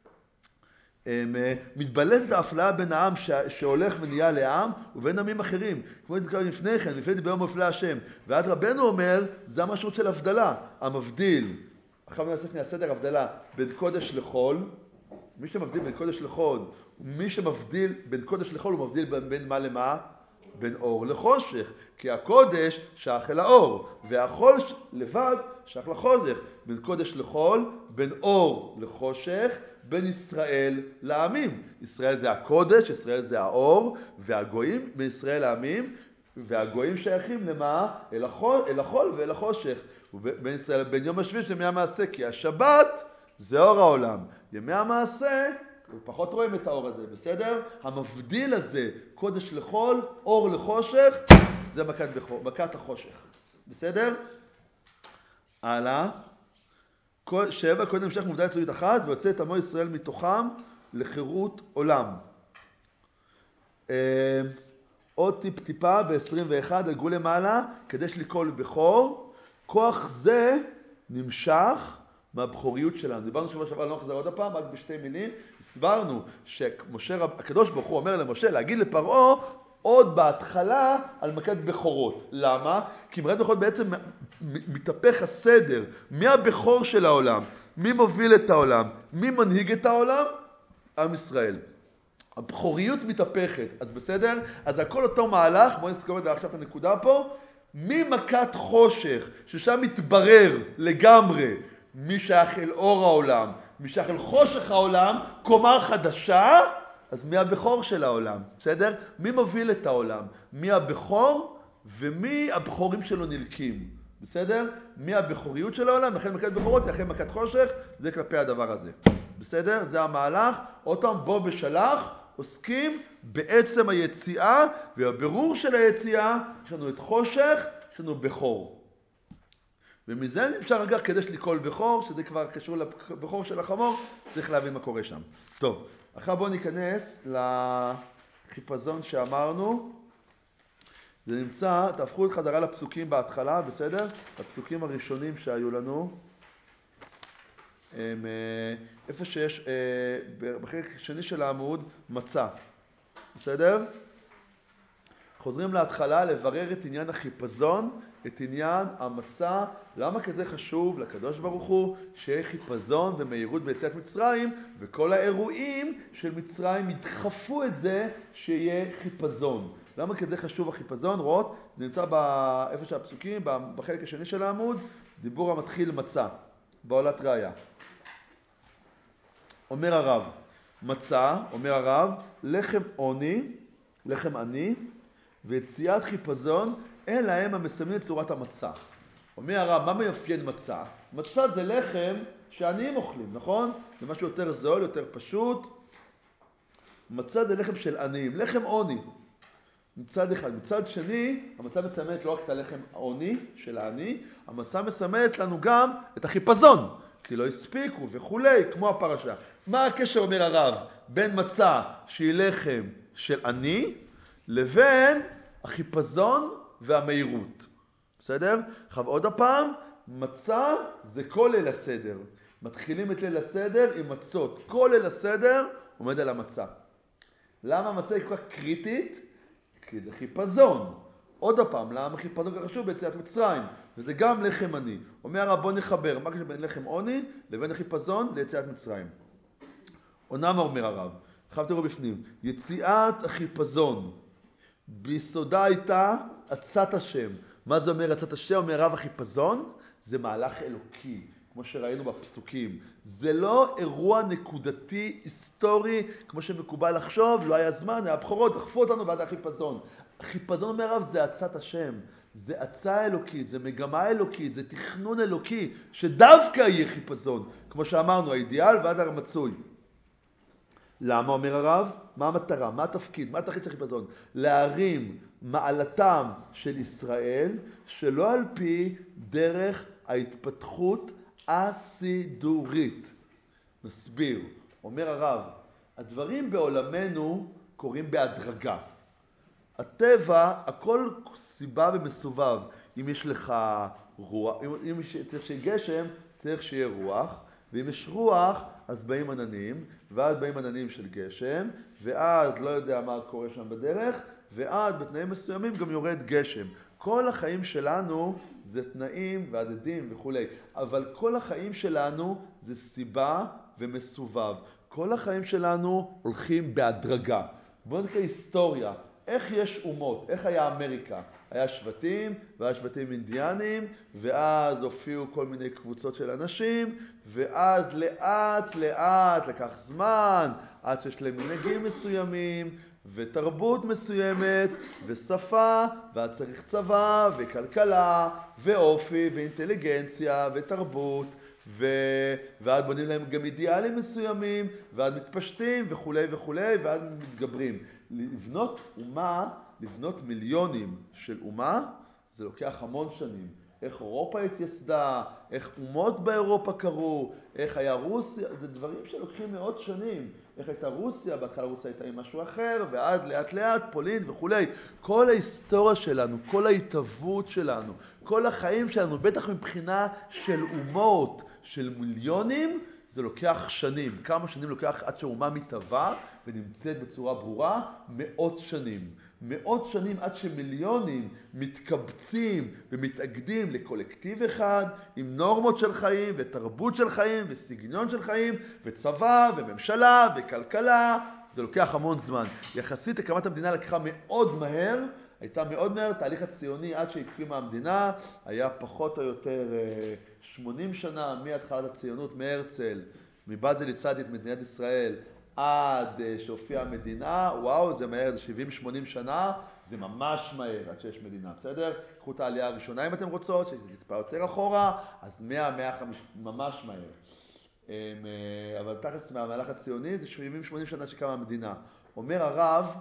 מתבלטת האפליה בין העם שהולך ונהיה לעם ובין עמים אחרים. כמו שדיברנו לפני כן, לפני דיבר מופלא השם. ועד רבנו אומר, זה המשמעות של הבדלה. המבדיל, עכשיו נעשה שנייה סדר הבדלה, בין קודש לחול. מי שמבדיל בין קודש לחול, מי שמבדיל בין קודש לחול, הוא מבדיל בין, בין מה למה? בין אור לחושך. כי הקודש שייך אל האור, והחול לבד שייך לחושך. בין קודש לחול, בין אור לחושך, בין ישראל לעמים. ישראל זה הקודש, ישראל זה האור, והגויים מישראל לעמים, והגויים שייכים למה? אל החול, אל החול ואל החושך. ובין ישראל, בין יום השביעי של ימי המעשה, כי השבת זה אור העולם. ימי המעשה, פחות רואים את האור הזה, בסדר? המבדיל הזה, קודש לחול, אור לחושך, זה מכת, בחור, מכת החושך. בסדר? הלאה. שבע, קודם המשך מובדל יצרית אחת, ויוצא את עמו ישראל מתוכם לחירות עולם. עוד טיפ טיפה ב-עשרים ואחת, דלגו למעלה, כדי לקול בכור. כוח זה נמשך מהבכוריות שלנו. דיברנו שבוע שעבר, לא נחזר עוד הפעם, רק בשתי מילים. הסברנו שמשה, הקדוש ברוך הוא אומר למשה להגיד לפרעה עוד בהתחלה על מכת בכורות. למה? כי מכת בכורות בעצם מתהפך הסדר. מי הבכור של העולם? מי מוביל את העולם? מי מנהיג את העולם? עם ישראל. הבכוריות מתהפכת. אז בסדר? אז הכל אותו מהלך, בואו נזכור את זה עכשיו את הנקודה פה. ממכת חושך, ששם מתברר לגמרי מי שייך אל אור העולם, מי שייך אל חושך העולם, קומה חדשה, אז מי הבכור של העולם? בסדר? מי מוביל את העולם? מי הבכור ומי הבכורים שלו נלקים? בסדר? מי הבכוריות של העולם? אחרי מכת בכורות, אחרי מכת חושך, זה כלפי הדבר הזה. בסדר? זה המהלך. אותם בו בשלח, עוסקים בעצם היציאה, והבירור של היציאה, יש לנו את חושך, יש לנו בכור. ומזה נמשך רגע כדי לקול בכור, שזה כבר קשור לבכור של החמור, צריך להבין מה קורה שם. טוב, אחר בואו ניכנס לחיפזון שאמרנו. זה נמצא, תהפכו את חזרה לפסוקים בהתחלה, בסדר? הפסוקים הראשונים שהיו לנו. הם, איפה שיש, בחלק השני של העמוד, מצא. בסדר? חוזרים להתחלה לברר את עניין החיפזון, את עניין המצא. למה כזה חשוב לקדוש ברוך הוא שיהיה חיפזון ומהירות ביציאת מצרים, וכל האירועים של מצרים ידחפו את זה שיהיה חיפזון. למה כזה חשוב החיפזון? רואות, זה נמצא באיפה שהפסוקים, בחלק השני של העמוד, דיבור המתחיל מצא, בעולת ראיה. אומר הרב, מצא, אומר הרב, לחם עוני, לחם עני, ויציאת חיפזון, אלא הם המסמנים את צורת המצה. אומר הרב, מה מאפיין מצה? מצה זה לחם שעניים אוכלים, נכון? זה משהו יותר זול, יותר פשוט. מצה זה לחם של עניים, לחם עוני. מצד אחד. מצד שני, המצה מסמלת לא רק את הלחם עוני של העני, המצה מסמלת לנו גם את החיפזון, כי לא הספיקו וכולי, כמו הפרשה. מה הקשר, אומר הרב, בין מצה שהיא לחם של עני, לבין החיפזון והמהירות? בסדר? עכשיו עוד הפעם, מצה זה כל ליל הסדר. מתחילים את ליל הסדר עם מצות. כל ליל הסדר עומד על המצה. למה המצה היא כל כך קריטית? כי זה חיפזון. עוד הפעם, למה חיפזון כך חשוב ביציאת מצרים? וזה גם לחם עני. אומר הרב, בוא נחבר, מה קשור בין לחם עוני לבין החיפזון ליציאת מצרים? עונה מה אומר הרב? עכשיו תראו בפנים. יציאת החיפזון ביסודה הייתה עצת השם. מה זה אומר עצת השם? אומר הרב, החיפזון זה מהלך אלוקי, כמו שראינו בפסוקים. זה לא אירוע נקודתי, היסטורי, כמו שמקובל לחשוב, לא היה זמן, היה בחורות, דחפו אותנו בעד החיפזון. החיפזון, אומר הרב, זה עצת השם. זה עצה אלוקית, זה מגמה אלוקית, זה תכנון אלוקי, שדווקא יהיה חיפזון. כמו שאמרנו, האידיאל ועד המצוי. למה, אומר הרב? מה המטרה? מה התפקיד? מה התכלית של חיפזון? להרים מעלתם של ישראל שלא על פי דרך ההתפתחות הסידורית. נסביר. אומר הרב, הדברים בעולמנו קורים בהדרגה. הטבע, הכל סיבה ומסובב. אם יש לך רוח, אם צריך שיהיה גשם, צריך שיהיה רוח, ואם יש רוח, אז באים עננים, ואז באים עננים של גשם, ואז לא יודע מה קורה שם בדרך, ואז בתנאים מסוימים גם יורד גשם. כל החיים שלנו זה תנאים ועדדים וכו'. אבל כל החיים שלנו זה סיבה ומסובב. כל החיים שלנו הולכים בהדרגה. בואו נקרא היסטוריה. איך יש אומות? איך היה אמריקה? היה שבטים, והיה שבטים אינדיאנים, ואז הופיעו כל מיני קבוצות של אנשים, ואז לאט לאט לקח זמן, עד שיש להם מנהגים מסוימים, ותרבות מסוימת, ושפה, ואז צריך צבא, וכלכלה, ואופי, ואינטליגנציה, ותרבות, ו... ועד בונים להם גם אידיאלים מסוימים, ועד מתפשטים וכו' וכו', ועד מתגברים. לבנות אומה, לבנות מיליונים של אומה, זה לוקח המון שנים. איך אירופה התייסדה, איך אומות באירופה קרו, איך היה רוסיה, זה דברים שלוקחים מאות שנים. איך הייתה רוסיה, בהתחלה רוסיה הייתה עם משהו אחר, ועד לאט לאט, פולין וכו'. כל ההיסטוריה שלנו, כל ההתהוות שלנו, כל החיים שלנו, בטח מבחינה של אומות, של מיליונים, זה לוקח שנים. כמה שנים לוקח עד שאומה מתהווה ונמצאת בצורה ברורה? מאות שנים. מאות שנים עד שמיליונים מתקבצים ומתאגדים לקולקטיב אחד עם נורמות של חיים ותרבות של חיים וסגנון של חיים וצבא וממשלה וכלכלה. זה לוקח המון זמן. יחסית הקמת המדינה לקחה מאוד מהר, הייתה מאוד מהר. תהליך הציוני עד שהקימה המדינה היה פחות או יותר שמונים שנה מהתחלת הציונות, מהרצל, מבאזל ייסד את מדינת ישראל עד שהופיעה המדינה. וואו, זה מהר, זה שבעים שמונים שנה, זה ממש מהר עד שיש מדינה, בסדר? קחו את העלייה הראשונה אם אתם רוצות, שזה טיפה יותר אחורה, אז מאה מאה וחמישים, ממש מהר. אבל תכלס מהמהלך הציוני זה שבעים שמונים שנה שקמה המדינה. אומר הרב,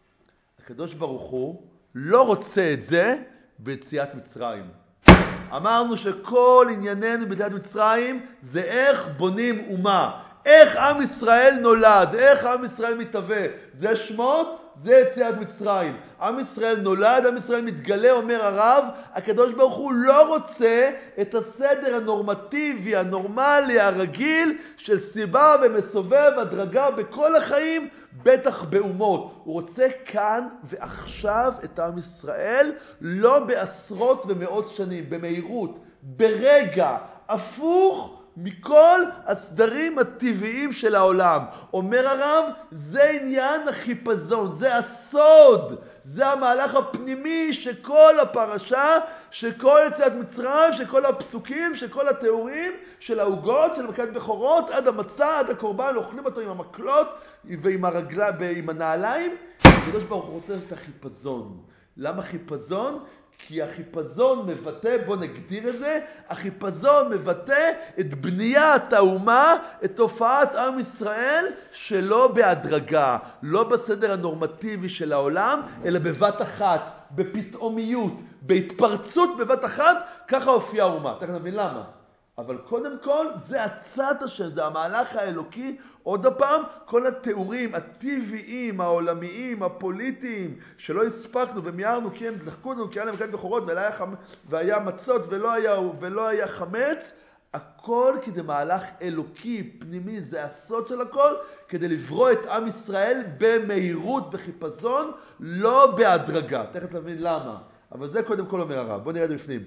הקדוש ברוך הוא לא רוצה את זה ביציאת מצרים. אמרנו שכל ענייננו ביציאת מצרים זה איך בונים אומה. איך עם ישראל נולד, איך עם ישראל מתהווה. זה שמות, זה יציאת מצרים. עם ישראל נולד, עם ישראל מתגלה, אומר הרב, הקדוש ברוך הוא לא רוצה את הסדר הנורמטיבי, הנורמלי, הרגיל, של סיבה ומסובב, הדרגה בכל החיים, בטח באומות. הוא רוצה כאן ועכשיו את עם ישראל, לא בעשרות ומאות שנים, במהירות, ברגע, הפוך, מכל הסדרים הטבעיים של העולם. אומר הרב, זה עניין החיפזון, זה הסוד, זה המהלך הפנימי שכל הפרשה שכל יציאת מצרים, שכל הפסוקים, שכל התיאורים של העוגות, של מכת בכורות, עד המצה, עד הקורבן, אוכלים אותו עם המקלות ועם הרגלה, ועם הנעליים. הקדוש ברוך הוא רוצה את החיפזון. למה חיפזון? כי החיפזון מבטא, בוא נגדיר את זה, החיפזון מבטא את בניית האומה, את תופעת עם ישראל, שלא בהדרגה, לא בסדר הנורמטיבי של העולם, אלא בבת אחת, בפתאומיות, בהתפרצות בבת אחת, ככה הופיעה האומה. תכף נבין למה. אבל קודם כל, זה הצד אשר, זה המהלך האלוקי. עוד הפעם, כל התיאורים הטבעיים, העולמיים, הפוליטיים, שלא הספקנו ומיהרנו כי הם דחקו לנו, כי היה להם מכת בכורות והיה, חמ... והיה מצות ולא היה, ולא היה חמץ, הכל כדי מהלך אלוקי, פנימי, זה הסוד של הכל, כדי לברוא את עם ישראל במהירות, בחיפזון, לא בהדרגה. תכף נבין למה. אבל זה קודם כל אומר הרב. בואו נראה את זה בפנים.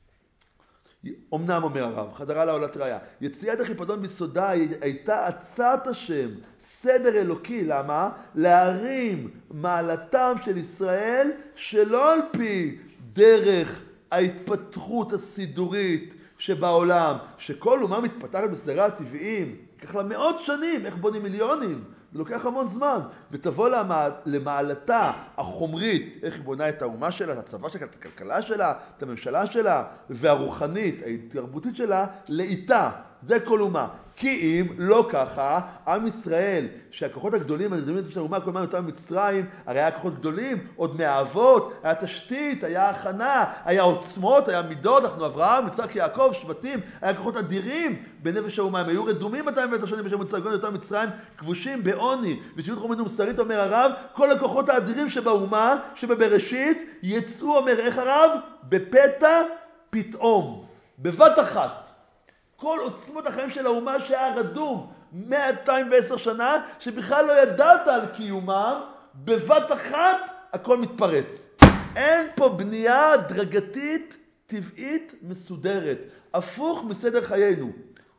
אמנם אומר הרב, חזרה לעולת ראיה, יציאת החיפזון ביסודה הייתה הצעת השם, סדר אלוקי. למה? להרים מעלתם של ישראל שלא על פי דרך ההתפתחות הסידורית שבעולם, שכל אומה מתפתחת בסדרה הטבעיים, ייקח לה מאות שנים, איך בונים מיליונים? זה לוקח המון זמן, ותבוא למעלתה החומרית, איך היא בונה את האומה שלה, את הצבא שלה, את הכלכלה שלה, את הממשלה שלה, והרוחנית, התרבותית שלה, לאיתה. זה כל אומה. כי אם לא ככה, עם ישראל, שהכוחות הגדולים, הנרדמים של האומה, כל מה יותר מצרים, הרי היה כוחות גדולים, עוד מהאבות, היה תשתית, היה הכנה, היה עוצמות, היה מידות, אנחנו אברהם, יצחק, יעקב, שבטים, היה כוחות אדירים בנפש האומה, הם היו רדומים מאתיים ועשר שנים בשם מצרים, יותר מצרים, כבושים בעוני, ושיות רומית ומוסרית, אומר הרב, כל הכוחות האדירים שבאומה, שבבראשית, יצאו, אומר איך הרב? בפתע פתאום, בבת אחת. כל עוצמות החיים של האומה שהיה רדום מאתיים ועשר שנה, שבכלל לא ידעת על קיומם, בבת אחת הכל מתפרץ. אין פה בנייה דרגתית, טבעית, מסודרת. הפוך מסדר חיינו.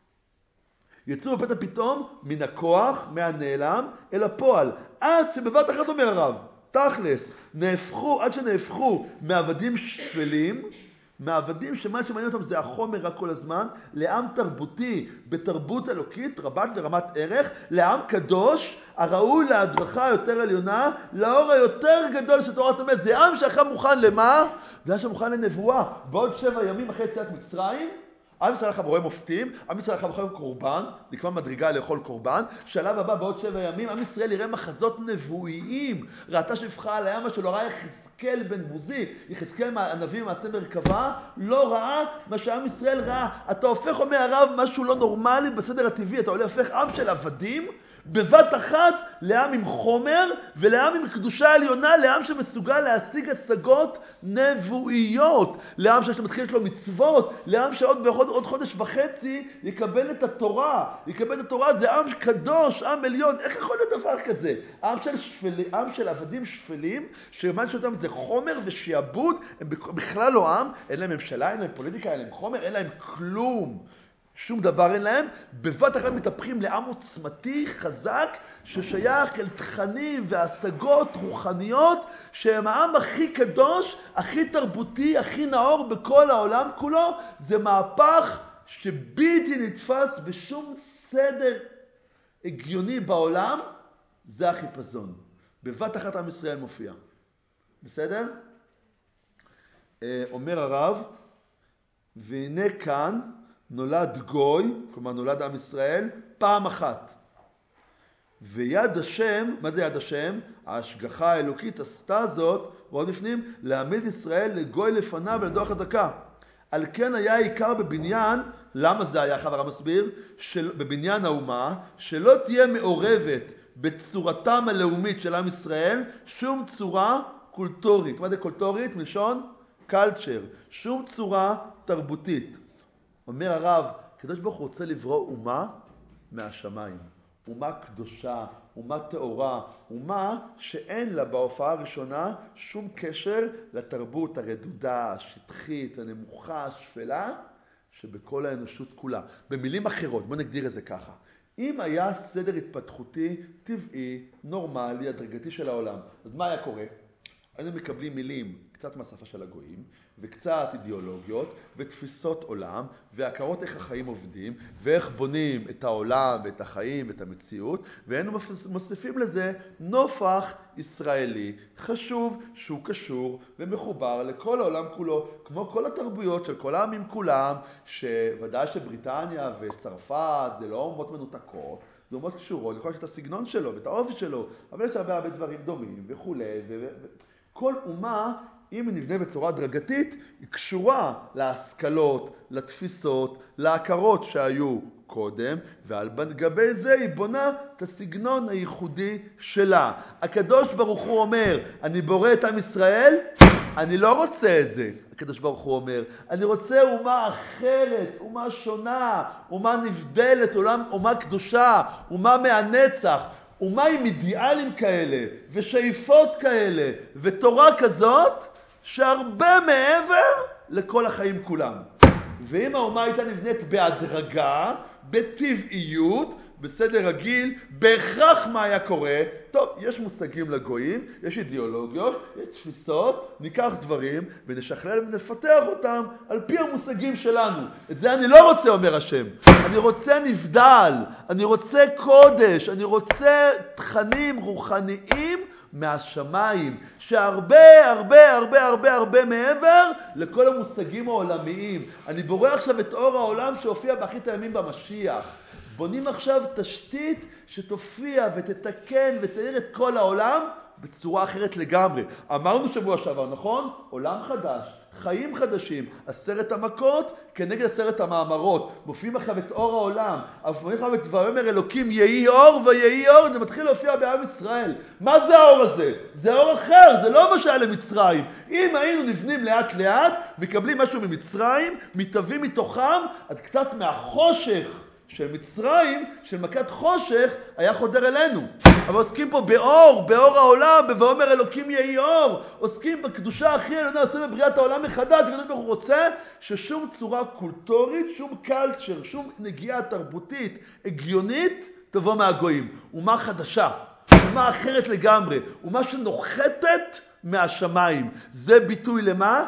יצאו בפתע פתאום מן הכוח, מהנעלם, אל הפועל. עד שבבת אחת אומר הרב, תכלס, נהפכו, עד שנהפכו מעבדים שפלים, מעבדים שמה שמעניין אותם זה החומר רק כל הזמן, לעם תרבותי בתרבות אלוקית, רבת ורמת ערך, לעם קדוש, הראוי להדרכה יותר עליונה, לאור היותר גדול של תורת אמת. זה עם שאחר מוכן למה? זה עם שמוכן לנבואה. בעוד שבע ימים אחרי יציאת מצרים, עם ישראל אחר רואה מופתים, עם ישראל אחר בוחר קורבן, נקבע מדרגה לאכול קורבן, שלב הבא בעוד שבע ימים, עם ישראל יראה מחזות נבואיים, ראתה שפחה על הים שלו, ראה יחזקאל בן בוזי, יחזקאל הנביא מעשה מרכבה, לא ראה מה שעם ישראל ראה. אתה הופך, אומר הרב, משהו לא נורמלי בסדר הטבעי, אתה הופך עם של עבדים, בבת אחת לעם עם חומר ולעם עם קדושה עליונה, לעם שמסוגל להשיג השגות נבואיות, לעם שמתחיל לו מצוות, לעם שעוד בעוד, עוד חודש וחצי יקבל את התורה, יקבל את התורה. זה עם קדוש, עם עליון. איך יכול להיות דבר כזה? עם של, שפלי, עם של עבדים שפלים, שמה שאותם זה חומר ושיעבוד, הם בכלל לא עם, אין להם ממשלה, אין להם פוליטיקה, אין להם חומר, אין להם כלום. שום דבר אין להם, בבת אחת מתהפכים לעם עוצמתי, חזק, ששייך אל תכנים והשגות רוחניות, שהם העם הכי קדוש, הכי תרבותי, הכי נאור בכל העולם כולו. זה מהפך שבלתי נתפס בשום סדר הגיוני בעולם, זה החיפזון. בבת אחת עם ישראל מופיע. בסדר? אומר הרב, והנה כאן, נולד גוי, כלומר נולד עם ישראל, פעם אחת. ויד השם, מה זה יד השם? ההשגחה האלוקית עשתה זאת, ועוד לפנים, להעמיד ישראל לגוי לפניו ולדוח חזקה. על כן היה העיקר בבניין, למה זה היה, חבר המסביר? של, בבניין האומה, שלא תהיה מעורבת בצורתם הלאומית של עם ישראל, שום צורה קולטורית. מה זה קולטורית? מלשון קלצ'ר. שום צורה תרבותית. אומר הרב, הקדוש ברוך הוא רוצה לברוא אומה מהשמיים. אומה קדושה, אומה טהורה, אומה שאין לה בהופעה הראשונה שום קשר לתרבות הרדודה, השטחית, הנמוכה, השפלה, שבכל האנושות כולה. במילים אחרות, בוא נגדיר את זה ככה. אם היה סדר התפתחותי, טבעי, נורמלי, הדרגתי של העולם, אז מה היה קורה? היינו מקבלים מילים קצת מהשפה של הגויים, וקצת אידיאולוגיות, ותפיסות עולם, והכרות איך החיים עובדים, ואיך בונים את העולם, ואת החיים, ואת המציאות, והיינו מוסיפים לזה נופח ישראלי, חשוב שהוא קשור ומחובר לכל העולם כולו, כמו כל התרבויות של כל העמים כולם, שוודאי שבריטניה וצרפת זה לא אומות מנותקות, זה אומות קשורות, יכול להיות את הסגנון שלו ואת האופי שלו, אבל יש הרבה הרבה דברים דומים וכו'. כל אומה, אם נבנה בצורה הדרגתית, היא קשורה להשכלות, לתפיסות, להכרות שהיו קודם, ועל גבי זה היא בונה את הסגנון הייחודי שלה. הקדוש ברוך הוא אומר, אני בורא את עם ישראל, אני לא רוצה את זה. הקדוש ברוך הוא אומר, אני רוצה אומה אחרת, אומה שונה, אומה נבדלת, אומה קדושה, אומה מהנצח, אומה עם אידיאלים כאלה, ושאיפות כאלה, ותורה כזאת, שהרבה מעבר לכל החיים כולם. ואם האומה הייתה נבנית בהדרגה, בטבעיות, בסדר רגיל, בהכרח מה היה קורה? טוב, יש מושגים לגויים, יש אידיאולוגיות, יש תפיסות, ניקח דברים ונשכלל ונפתח אותם על פי המושגים שלנו. את זה אני לא רוצה, אומר השם. אני רוצה נבדל, אני רוצה קודש, אני רוצה תכנים רוחניים מהשמיים, שהרבה הרבה הרבה הרבה הרבה מעבר לכל המושגים העולמיים. אני בורא עכשיו את אור העולם שהופיע באחרית הימים במשיח. בונים עכשיו תשתית שתופיע ותתקן ותאיר את כל העולם בצורה אחרת לגמרי. אמרנו שבוע שעבר, נכון? עולם חדש, חיים חדשים, עשרת המכות כנגד עשרת המאמרות. מופיעים עכשיו את אור העולם. מופיעים עכשיו את ואומר אלוקים יהי אור ויהי אור, זה מתחיל להופיע בעם ישראל. מה זה האור הזה? זה אור אחר, זה לא מה שהיה למצרים. אם היינו נבנים לאט לאט, מקבלים משהו ממצרים, מתהווים מתוכם, עד קצת מהחושך של מצרים, של מכת חושך, היה חודר אלינו. אבל עוסקים פה באור, באור העולם, ב"ואומר אלוקים יהי אור". עוסקים בקדושה הכי עליונה, עושים בבריאת העולם מחדש. הקדוש ברוך הוא רוצה ששום צורה קולטורית, שום קלצ'ר, שום נגיעה תרבותית, הגיונית, תבוא מהגויים. אומה חדשה, אומה אחרת לגמרי, אומה שנוחתת מהשמיים. זה ביטוי למה?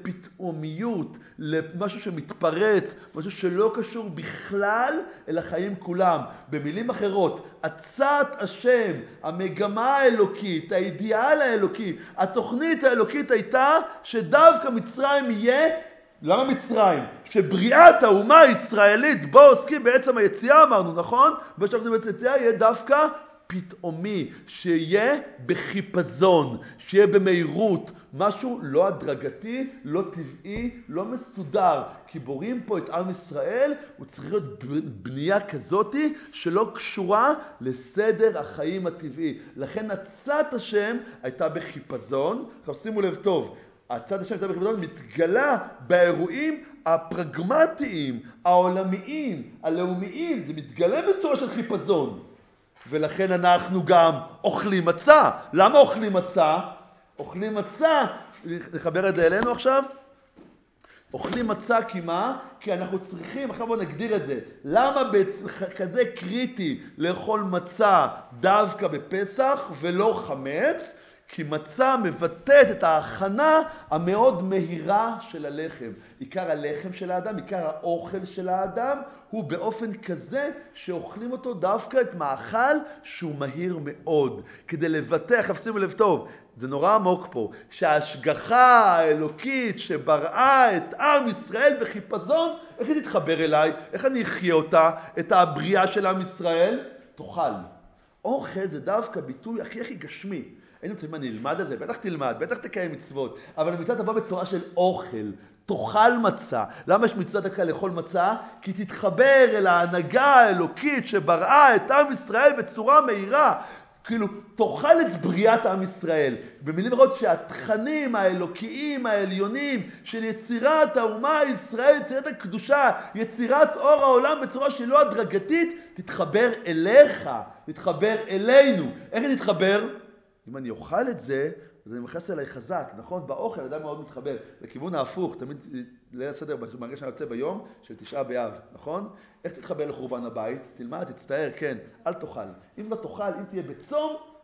לפתאומיות, למשהו שמתפרץ, משהו שלא קשור בכלל אל החיים כולם. במילים אחרות, עצת השם, המגמה האלוקית, האידיאל האלוקי, התוכנית האלוקית הייתה שדווקא מצרים יהיה, למה מצרים? שבריאת האומה הישראלית, בו עוסקים בעצם היציאה, אמרנו, נכון? בשביל היציאה יהיה דווקא פתאומי, שיהיה בחיפזון, שיהיה במהירות, משהו לא הדרגתי, לא טבעי, לא מסודר. כי בורים פה את עם ישראל, הוא צריך להיות בנייה כזאת שלא קשורה לסדר החיים הטבעי. לכן עצת השם הייתה בחיפזון. עכשיו שימו לב טוב, עצת השם הייתה בחיפזון מתגלה באירועים הפרגמטיים, העולמיים, הלאומיים. זה מתגלה בצורה של חיפזון. ולכן אנחנו גם אוכלים מצה. למה אוכלים מצה? אוכלים מצה, נחבר את זה אלינו עכשיו. אוכלים מצה כי מה? כי אנחנו צריכים, עכשיו בואו נגדיר את זה. למה כזה קריטי לאכול מצה דווקא בפסח ולא חמץ? כי מצה מבטאת את ההכנה המאוד מהירה של הלחם. עיקר הלחם של האדם, עיקר האוכל של האדם, הוא באופן כזה שאוכלים אותו דווקא את מאכל שהוא מהיר מאוד. כדי לבטא, שימו לב טוב, זה נורא עמוק פה, שההשגחה האלוקית שבראה את עם ישראל בחיפזון, איך היא תתחבר אליי? איך אני אחיה אותה, את הבריאה של עם ישראל? תאכל. אוכל זה דווקא ביטוי הכי הכי גשמי. היינו צריכים מה נלמד על זה, בטח תלמד, בטח תקיים מצוות, אבל המצווה תבוא בצורה של אוכל, תאכל מצה. למה יש מצווה דקה לאכול מצה? כי תתחבר אל ההנהגה האלוקית שבראה את עם ישראל בצורה מהירה. כאילו, תאכל את בריאת עם ישראל. במילים אחרות שהתכנים האלוקיים, העליונים של יצירת האומה הישראלית, יצירת הקדושה, יצירת אור העולם בצורה שהיא לא הדרגתית, תתחבר אליך, תתחבר אלינו. איך היא תתחבר? אם אני אוכל את זה, אז אני מכנס אליי חזק, נכון? באוכל אדם מאוד מתחבר. לכיוון ההפוך, תמיד ליל הסדר במרגע שאני יוצא ביום של תשעה באב, נכון? איך תתחבר לחורבן הבית? תלמד, תצטער, כן, אל תאכל. אם לא תאכל, אם תהיה בצום,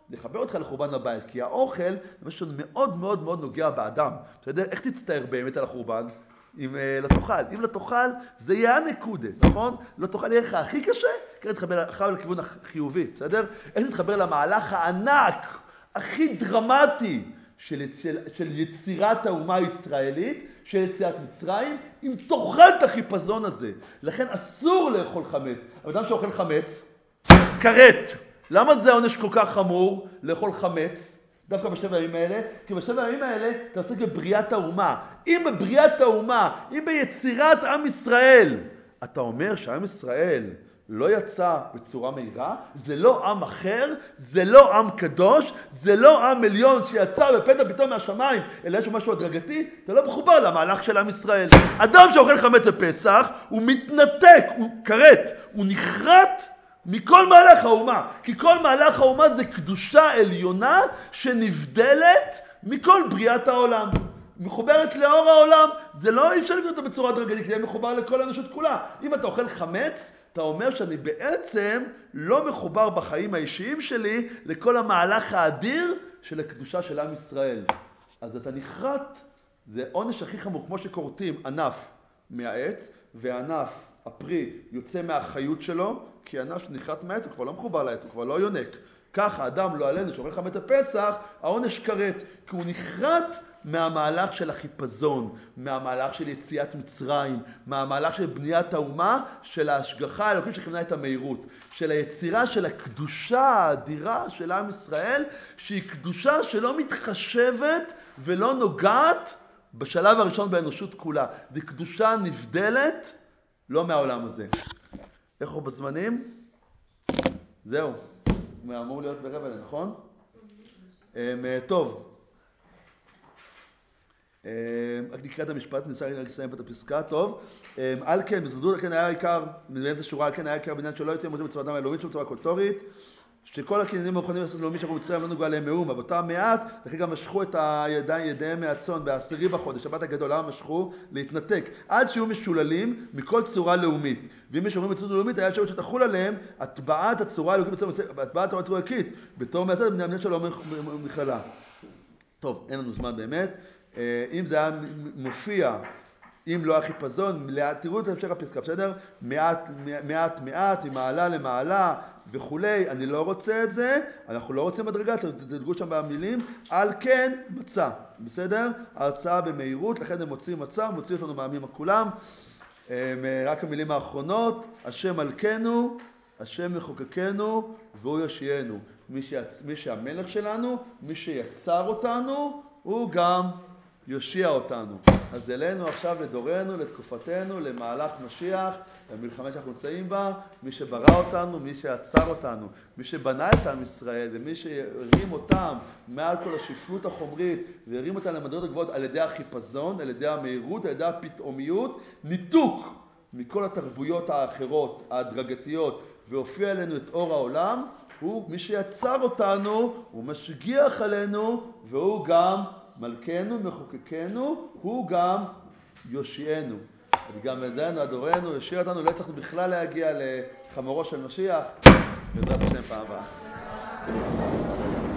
לחבר אותך לחורבן הבית, כי האוכל זה משהו מאוד מאוד מאוד נוגע באדם. אתה יודע, איך תצטער באמת על החורבן? אם לא תאכל. אם לא תאכל, זה יהיה הנקודה, נכון? לא תאכל, יהיה לך הכי קשה, כדי תתחבר אחר לכיוון החיובי, בסדר? איך תתחבר למהלך הענק, הכי דרמטי של, של, של יצירת האומה הישראלית, של יציאת מצרים, אם תאכל את החיפזון הזה. לכן אסור לאכול חמץ. אבל אדם שאוכל חמץ, כרת. למה זה העונש כל כך חמור לאכול חמץ? דווקא בשבע הימים האלה? כי בשבע הימים האלה אתה עוסק בבריאת האומה. אם בבריאת האומה, אם ביצירת עם ישראל, אתה אומר שעם ישראל לא יצא בצורה מהירה, זה לא עם אחר, זה לא עם קדוש, זה לא עם עליון שיצא בפתע פתאום מהשמיים, אלא יש משהו הדרגתי, אתה לא מחובר למהלך של עם ישראל. אדם שאוכל חמץ בפסח, הוא מתנתק, הוא כרת, הוא נחרט מכל מהלך האומה, כי כל מהלך האומה זה קדושה עליונה שנבדלת מכל בריאת העולם. מחוברת לאור העולם, זה לא אי אפשר לקרוא אותו בצורה הדרגתית, כי זה מחובר לכל האנושות כולה. אם אתה אוכל חמץ, אתה אומר שאני בעצם לא מחובר בחיים האישיים שלי לכל המהלך האדיר של הקדושה של עם ישראל. אז אתה נחרט, זה עונש הכי חמור, כמו שקורטים ענף מהעץ, וענף הפרי יוצא מהחיות שלו, כי ענף שנחרט מהעץ הוא כבר לא מחובר לעץ, הוא כבר לא יונק. ככה אדם לא עלינו שאוכל חמץ בפסח, העונש כרת, כי הוא נחרט מהמהלך של החיפזון, מהמהלך של יציאת מצרים, מהמהלך של בניית האומה, של ההשגחה האלוקית שכיוונה את המהירות, של היצירה של הקדושה האדירה של עם ישראל, שהיא קדושה שלא מתחשבת ולא נוגעת בשלב הראשון באנושות כולה. היא קדושה נבדלת, לא מהעולם הזה. איך הוא בזמנים? זהו. הוא אמור להיות ברבע, נכון? טוב. רק נקרא את המשפט, ננסה לסיים את הפסקה, טוב. על כן, בזרדות, על כן היה עיקר, באמצע שורה, על כן היה עיקר בעניין שלא הייתי מוצא בצורת דם האלוהית, שהוא בצורה קוטורית, שכל הקניינים המוכנים לעשות לאומית שאנחנו מצרים לא נוגע להם מאומה. באותם מעט, לכן גם משכו את הידיים, ידיהם מהצאן בעשירי בחודש, שבת הגדול, למה משכו? להתנתק. עד שיהיו משוללים מכל צורה לאומית. ואם יש אומרים בצורה לאומית, היה אפשרות שתחול עליהם הטבעת הצורה האלוקית, הטבעת הצורה האלוקית, בתור מעשה, בני המדינה שלו מכללה. טוב, אין לנו זמן באמת. אם זה היה מופיע, אם לא החיפזון, תראו את המשך הפסקה, בסדר? מעט, מעט, מעט, ממעלה למעלה וכולי, אני לא רוצה את זה, אנחנו לא רוצים מדרגה, תדגו שם במילים, על כן מצא, בסדר? הרצאה במהירות, לכן הם מוצאים מצא, מוצאים אותנו מהמים הכולם. רק המילים האחרונות, השם מלכנו, השם מחוקקנו, והוא יושיענו. מי, שיצ... מי שהמלך שלנו, מי שיצר אותנו, הוא גם יושיע אותנו. אז אלינו עכשיו לדורנו, לתקופתנו, למהלך משיח, למלחמה שאנחנו נמצאים בה, מי שברא אותנו, מי שיצר אותנו, מי שבנה את עם ישראל, ומי שהרים אותם מעל כל השפלות החומרית, והרים אותם למדרגות הגבוהות על ידי החיפזון, על ידי המהירות, על ידי הפתאומיות, ניתוק מכל התרבויות האחרות, ההדרגתיות, והופיע אלינו את אור העולם, הוא מי שיצר אותנו, הוא משגיח עלינו, והוא גם מלכנו, מחוקקנו, הוא גם יושיענו. גם ידנו, אדורנו, יושיע אותנו, לא הצלחנו בכלל להגיע לחמורו של משיח, בעזרת השם פעם הבאה.